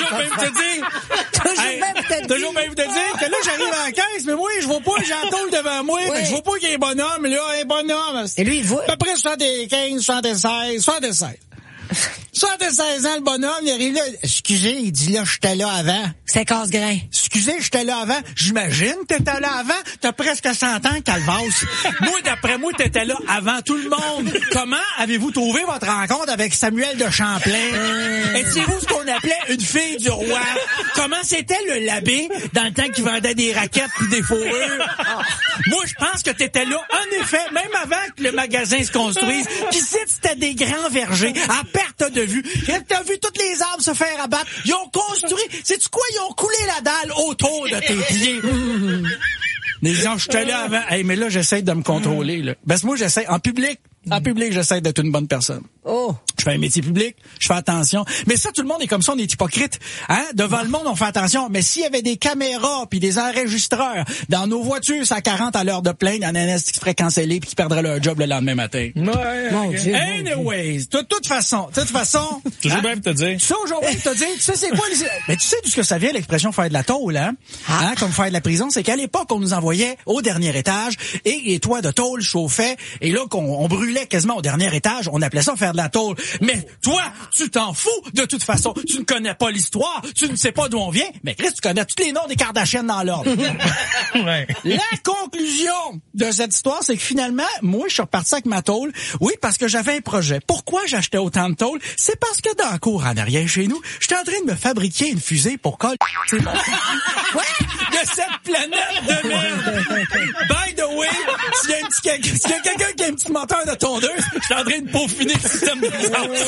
toujours bien te dire. Toujours bien te dire que là, j'arrive à la caisse, mais moi, je vois pas Jean Taule devant moi. Oui. Je vois pas qu'il y a un bonhomme, là, un bonhomme. Et lui, il voit. À peu près 75, 76, 76. 76 ans, le bonhomme, il arrive là. Excusez, il dit là, j'étais là avant. C'est casse-grain. Excusez, j'étais là avant. J'imagine que t'étais là avant. T'as presque 100 ans, Calvasse. Moi, d'après moi, t'étais là avant tout le monde. Comment avez-vous trouvé votre rencontre avec Samuel de Champlain? Étiez-vous ce qu'on appelait une fille du roi? Comment c'était le Labbé dans le temps qu'il vendait des raquettes puis des fourrures? Moi, je pense que t'étais là, en effet, même avant que le magasin se construise. Puis c'était des grands vergers, à perte de vue. T'as vu toutes les arbres se faire abattre. Ils ont construit. Sais-tu quoi? Ils ont coulé la dalle autour de tes pieds. Les gens, j'étais là avant. Hey, mais là, j'essaie de me contrôler, là. Parce que moi, j'essaie, en public, j'essaie d'être une bonne personne. Oh. Je fais un métier public, je fais attention. Mais ça, tout le monde est comme ça, on est hypocrite. Hein? Devant le monde, on fait attention. Mais s'il y avait des caméras puis des enregistreurs dans nos voitures, ça 40 à l'heure de plein, il y en a un qui se ferait canceller puis qui perdrait leur job le lendemain matin. Ouais. Mon Dieu. Anyways, de toute façon. Toujours bien te dire. Ça, aujourd'hui, te dire, tu sais, c'est quoi mais tu sais d'où ce que ça vient, l'expression faire de la tôle, hein? Hein? Comme faire de la prison, c'est qu'à l'époque, on nous envoyait au dernier étage et les toits de tôle chauffaient et là, on brûlait quasiment au dernier étage, on appelait ça faire de la tôle. Mais toi, tu t'en fous de toute façon. Tu ne connais pas l'histoire, tu ne sais pas d'où on vient, mais Chris, tu connais tous les noms des Kardashians dans l'ordre. Ouais. La conclusion de cette histoire, c'est que finalement, moi, je suis reparti avec ma tôle. Oui, parce que j'avais un projet. Pourquoi j'achetais autant de tôle? C'est parce que dans la cour en arrière chez nous, j'étais en train de me fabriquer une fusée pour coller de cette planète de merde. By the way, s'il y a quelqu'un qui a un petit moteur de tondeuse, je suis en train de peaufiner le système de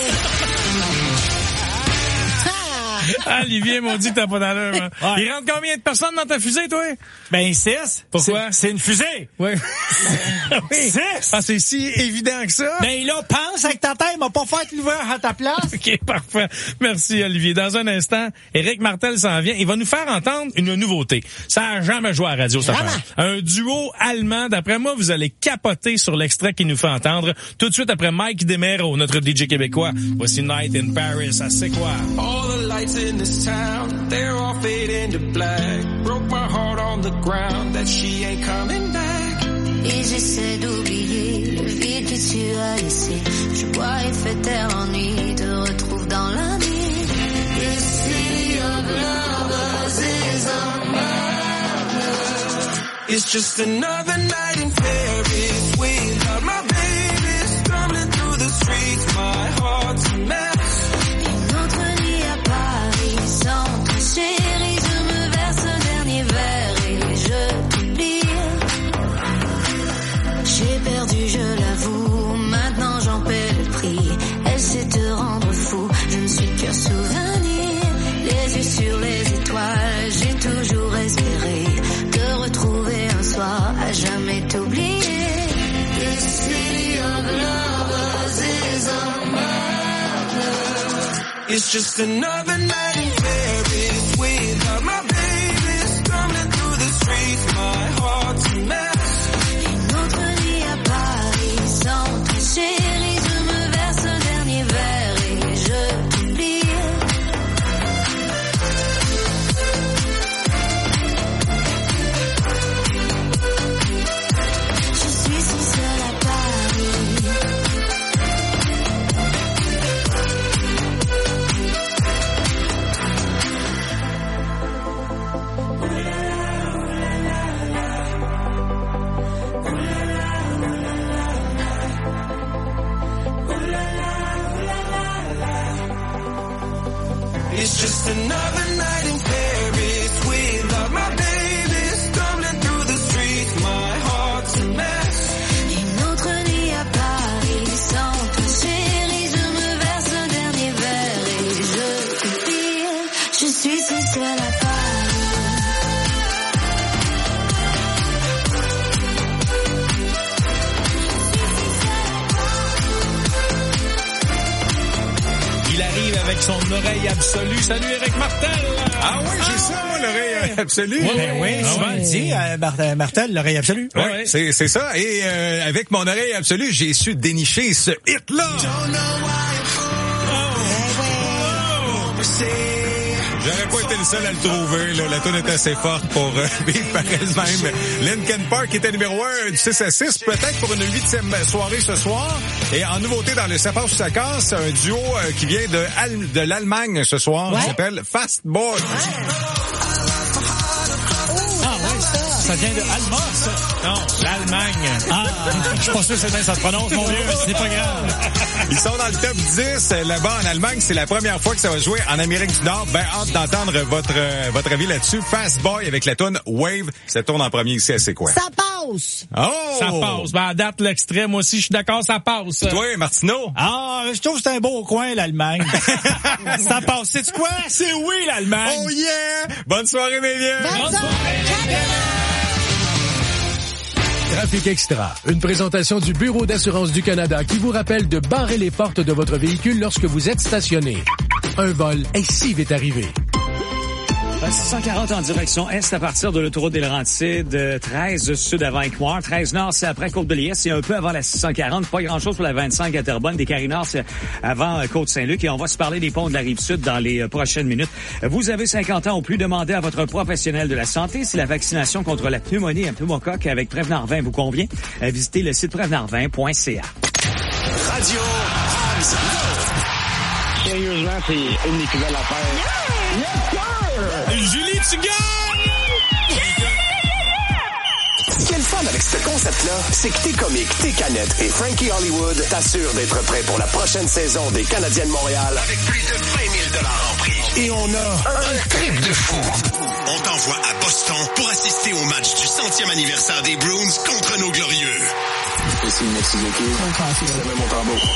Olivier m'a dit que t'as pas d'allure. Hein. Ouais. Il rentre combien de personnes dans ta fusée, toi? Ben, 6. Pourquoi? C'est une fusée. Oui. Oui. 6. Ah, c'est si évident que ça? Ben là, pense avec ta tête, m'a pas fait l'ouvert à ta place. OK, parfait. Merci, Olivier. Dans un instant, Éric Martel s'en vient. Il va nous faire entendre une nouveauté. Ça a jamais joué à la radio, ça fait. Un duo allemand. D'après moi, vous allez capoter sur l'extrait qu'il nous fait entendre. Tout de suite après Mike DeMero, notre DJ québécois. Voici Night in Paris. Ça c'est quoi? All the lights in this town, they're all fading to black. Broke my heart on the ground that she ain't coming back. Et j'essaie d'oublier le vide que tu as laissé. Je bois et fais taire l'ennui, te retrouve dans la nuit. The city of lovers is on fire. It's just another night in Paris without my baby. Stumbling through the streets, my heart's a mess. Chérie, je me verse un dernier verre et je t'oublie. J'ai perdu, je l'avoue, maintenant j'en paie le prix. Elle sait te rendre fou, je ne suis qu'un souvenir. Les yeux sur les étoiles, j'ai toujours espéré te retrouver un soir, à jamais t'oublier. The city of lovers is on fire. It's just another night in Paris without my baby. Stumbling through the streets, my heart's a mess. Une autre nuit à Paris sans toi, chérie, je me verse un dernier verre et je t'oublie. Je suis si seule à Paris. It's just another night in Paris without my baby. Stumbling through the streets, my heart's a mess. Une autre nuit à Paris sans toi, chérie, je me verse un dernier verre et je t'oublie. Je suis si seule à Paris. Il arrive avec son oreille absolue. Salut, Éric Martel! Ah oui, j'ai ça, moi, l'oreille absolue. Oui, souvent dit, Martel, l'oreille absolue. Oui, c'est ça. Et avec mon oreille absolue, j'ai su dénicher ce hit-là. J'aurais pas été le seul à le trouver. Là. La tune est assez forte pour vivre par elle-même. Linkin Park était numéro 1 du 6 à 6, peut-être pour une 8e soirée ce soir. Et en nouveauté dans le Ça passe ou ça casse, un duo qui vient de l'Allemagne ce soir. Il s'appelle Fast Boy. Ça vient de Alma, ça? Non, l'Allemagne. Ah, je suis pas sûr que c'est bien ça se prononce, mon vieux. C'est pas grave. Ils sont dans le top 10 là-bas en Allemagne. C'est la première fois que ça va jouer en Amérique du Nord. Ben, hâte d'entendre votre avis là-dessus. Fast Boy avec la tune Wave. Ça tourne en premier ici à C'est quoi? Ça passe! Oh! Ça passe. Ben, à date, l'extrait, moi aussi, je suis d'accord, ça passe. Et toi, Martineau? Ah, je trouve que c'est un beau coin, l'Allemagne. Ça passe. Sais-tu quoi? C'est oui, l'Allemagne. Oh yeah! Bonne soirée, mes vieux! Bonne soirée! Trafic Extra, une présentation du Bureau d'assurance du Canada qui vous rappelle de barrer les portes de votre véhicule lorsque vous êtes stationné. Un vol est si vite arrivé. 640 en direction est à partir de l'autoroute des Laurentides, 13 sud avant Équimoire, 13 nord c'est après Côte-de-Liesse, c'est un peu avant la 640, pas grand-chose pour la 25 à Terrebonne, des Carins-Nord c'est avant Côte-Saint-Luc et on va se parler des ponts de la Rive-Sud dans les prochaines minutes. Vous avez 50 ans ou plus, demandez à votre professionnel de la santé si la vaccination contre la pneumonie et un pneumocoque avec Prévenant 20 vous convient. Visitez le site prévenant20.ca. Radio Sérieusement, c'est une nouvelle affaire. Julie, tu gagnes! Ce qui est le fun avec ce concept-là, c'est que tes comiques, tes canettes et Frankie Hollywood t'assurent d'être prêt pour la prochaine saison des Canadiens de Montréal avec plus de 20 000 en prix. Et on a un trip de fou. On t'envoie à Boston pour assister au match du 100e anniversaire des Bruins contre nos Glorieux. Ici Nick Suzuki. Je mets mon tambour.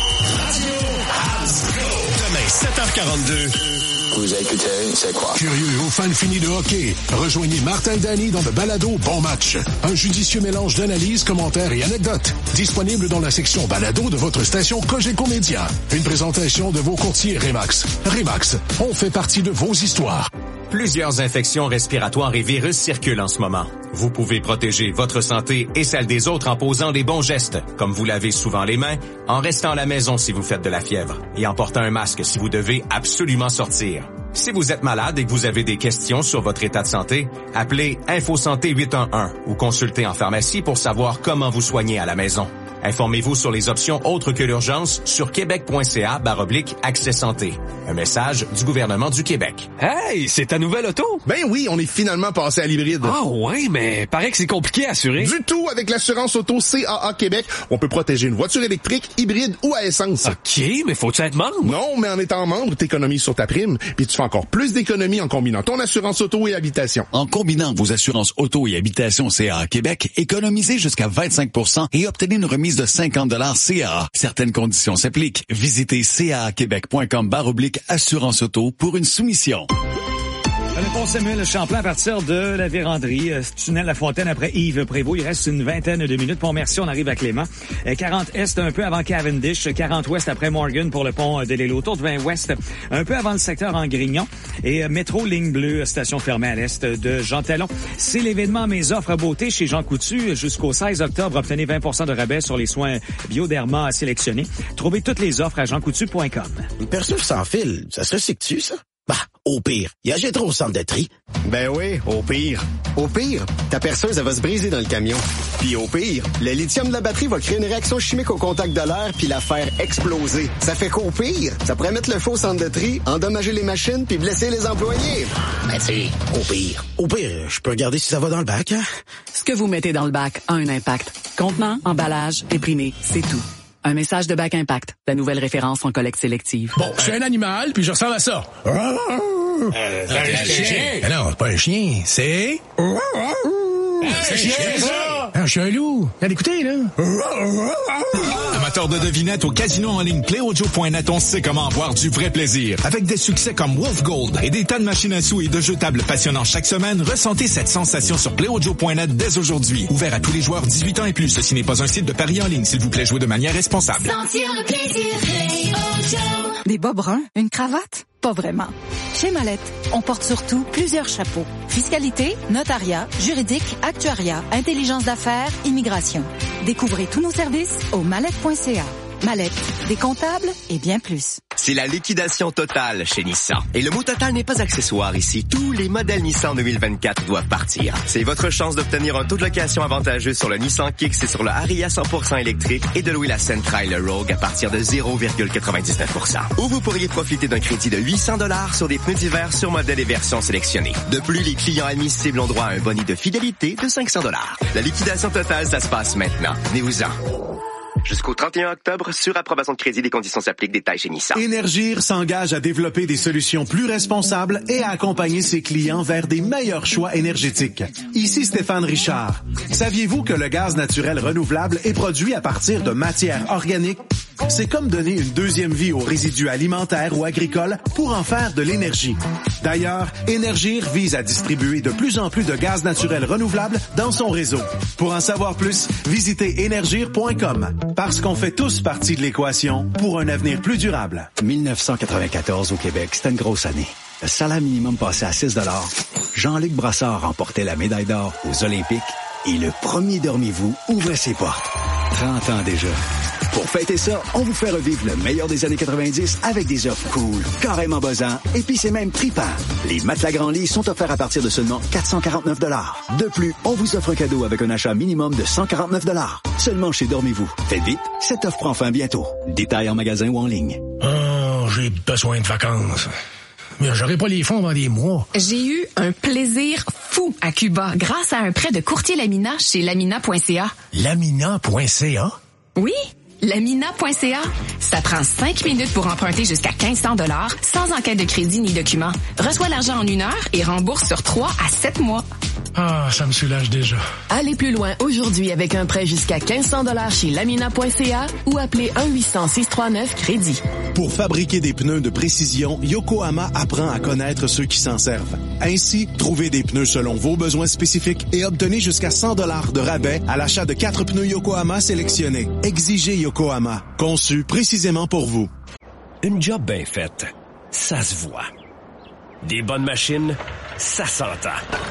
Demain, 7h42. Vous écoutez, c'est quoi? Curieux aux fans finis de hockey, rejoignez Martin Dany dans le balado Bon Match. Un judicieux mélange d'analyses, commentaires et anecdotes. Disponible dans la section balado de votre station Cogeco Média. Une présentation de vos courtiers Remax. Remax, on fait partie de vos histoires. Plusieurs infections respiratoires et virus circulent en ce moment. Vous pouvez protéger votre santé et celle des autres en posant des bons gestes, comme vous lavez souvent les mains, en restant à la maison si vous faites de la fièvre et en portant un masque si vous devez absolument sortir. Si vous êtes malade et que vous avez des questions sur votre état de santé, appelez InfoSanté 811 ou consultez en pharmacie pour savoir comment vous soigner à la maison. Informez-vous sur les options autres que l'urgence sur québec.ca/accès santé. Un message du gouvernement du Québec. Hey, c'est ta nouvelle auto? Ben oui, on est finalement passé à l'hybride. Ah ouais, mais paraît que c'est compliqué à assurer. Du tout, avec l'assurance auto CAA Québec, on peut protéger une voiture électrique, hybride ou à essence. OK, mais faut-tu être membre? Non, mais en étant membre, t'économises sur ta prime, puis tu fais encore plus d'économies en combinant ton assurance auto et habitation. En combinant vos assurances auto et habitation CAA Québec, économisez jusqu'à 25% et obtenez une remise de 50 $ CAA. Certaines conditions s'appliquent. Visitez caaquebec.com/assurance auto pour une soumission. Le pont Samuel Champlain à partir de la Vérandrie, tunnel La Fontaine après Yves Prévost. Il reste une vingtaine de minutes. Pont Merci, on arrive à Clément. 40 Est un peu avant Cavendish, 40 Ouest après Morgan pour le pont de l'Île. Autour de 20 Ouest, un peu avant le secteur en Grignon. Et métro ligne bleue, station fermée à l'est de Jean Talon. C'est l'événement Mes offres beauté chez Jean Coutu jusqu'au 16 octobre. Obtenez 20% de rabais sur les soins Bioderma sélectionnés. Trouvez toutes les offres à jeancoutu.com. Une perceuse sans fil, ça se recycle-tu, ça? Bah, au pire, il y a Gétro au centre de tri. Ben oui, au pire. Au pire, ta perceuse, elle va se briser dans le camion. Puis au pire, le lithium de la batterie va créer une réaction chimique au contact de l'air puis la faire exploser. Ça fait qu'au pire, ça pourrait mettre le feu au centre de tri, endommager les machines puis blesser les employés. Ben tu sais, au pire, je peux regarder si ça va dans le bac, hein? Ce que vous mettez dans le bac a un impact. Contenant, emballage, imprimé, c'est tout. Un message de Bac Impact, la nouvelle référence en collecte sélective. Bon, je suis un animal, puis je ressemble à ça. C'est un chien. Non, c'est pas un chien, c'est... C'est un chien, ça! Ah, je suis un loup. Allez, écoutez, là. Amateur de devinettes au casino en ligne PlayOjo.net, on sait comment avoir du vrai plaisir. Avec des succès comme Wolf Gold et des tas de machines à sous et de jeux tables passionnants chaque semaine, ressentez cette sensation sur PlayOjo.net dès aujourd'hui. Ouvert à tous les joueurs 18 ans et plus. Ceci n'est pas un site de paris en ligne. S'il vous plaît, jouez de manière responsable. Sentir le plaisir, PlayOjo. Des bas bruns, une cravate? Pas vraiment. Chez Mallette, on porte surtout plusieurs chapeaux. Fiscalité, notariat, juridique, actuariat, intelligence d'affaires, immigration. Découvrez tous nos services au mallette.ca. Mallette, des comptables et bien plus. C'est la liquidation totale chez Nissan. Et le mot total n'est pas accessoire ici. Tous les modèles Nissan 2024 doivent partir. C'est votre chance d'obtenir un taux de location avantageux sur le Nissan Kicks et sur le Ariya 100% électrique et de louer la Sentra et le Rogue à partir de 0,99%. Ou vous pourriez profiter d'un crédit de 800 $ sur des pneus d'hiver sur modèle et version sélectionnée. De plus, les clients admissibles ont droit à un boni de fidélité de 500 $. La liquidation totale, ça se passe maintenant. Venez-vous-en. Jusqu'au 31 octobre, sur approbation de crédit, des conditions s'appliquent. Détails chez Nissan. Énergir s'engage à développer des solutions plus responsables et à accompagner ses clients vers des meilleurs choix énergétiques. Ici Stéphane Richard. Saviez-vous que le gaz naturel renouvelable est produit à partir de matières organiques? C'est comme donner une deuxième vie aux résidus alimentaires ou agricoles pour en faire de l'énergie. D'ailleurs, Énergir vise à distribuer de plus en plus de gaz naturel renouvelable dans son réseau. Pour en savoir plus, visitez énergir.com. Parce qu'on fait tous partie de l'équation pour un avenir plus durable. 1994 au Québec, c'était une grosse année. Le salaire minimum passait à 6 $. Jean-Luc Brassard remportait la médaille d'or aux Olympiques et le premier Dormez-vous ouvrait ses portes. 30 ans déjà. Pour fêter ça, on vous fait revivre le meilleur des années 90 avec des offres cool, carrément buzzants, et puis c'est même trippant. Les matelas Grand Lit sont offerts à partir de seulement 449 $. De plus, on vous offre un cadeau avec un achat minimum de 149 $. Seulement chez Dormez-vous. Faites vite, cette offre prend fin bientôt. Détails en magasin ou en ligne. Oh, j'ai besoin de vacances. Mais j'aurai pas les fonds avant des mois. J'ai eu un plaisir fou à Cuba grâce à un prêt de courtier Lamina chez lamina.ca. Lamina.ca? Oui, lamina.ca. Ça prend 5 minutes pour emprunter jusqu'à 1500 $ sans enquête de crédit ni document. Reçois l'argent en 1 heure et rembourse sur 3 à 7 mois. Ah, ça me soulage déjà. Allez plus loin aujourd'hui avec un prêt jusqu'à 1500 $ chez lamina.ca ou appelez 1-800-639-crédit. Pour fabriquer des pneus de précision, Yokohama apprend à connaître ceux qui s'en servent. Ainsi, trouvez des pneus selon vos besoins spécifiques et obtenez jusqu'à 100 $ de rabais à l'achat de 4 pneus Yokohama sélectionnés. Exigez Yokohama, conçu précisément pour vous. Une job bien faite, ça se voit. Des bonnes machines, ça s'entend.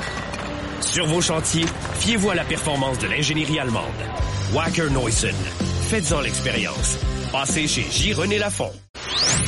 Sur vos chantiers, fiez-vous à la performance de l'ingénierie allemande. Wacker Neuson. Faites-en l'expérience. Passez chez J. René Lafont.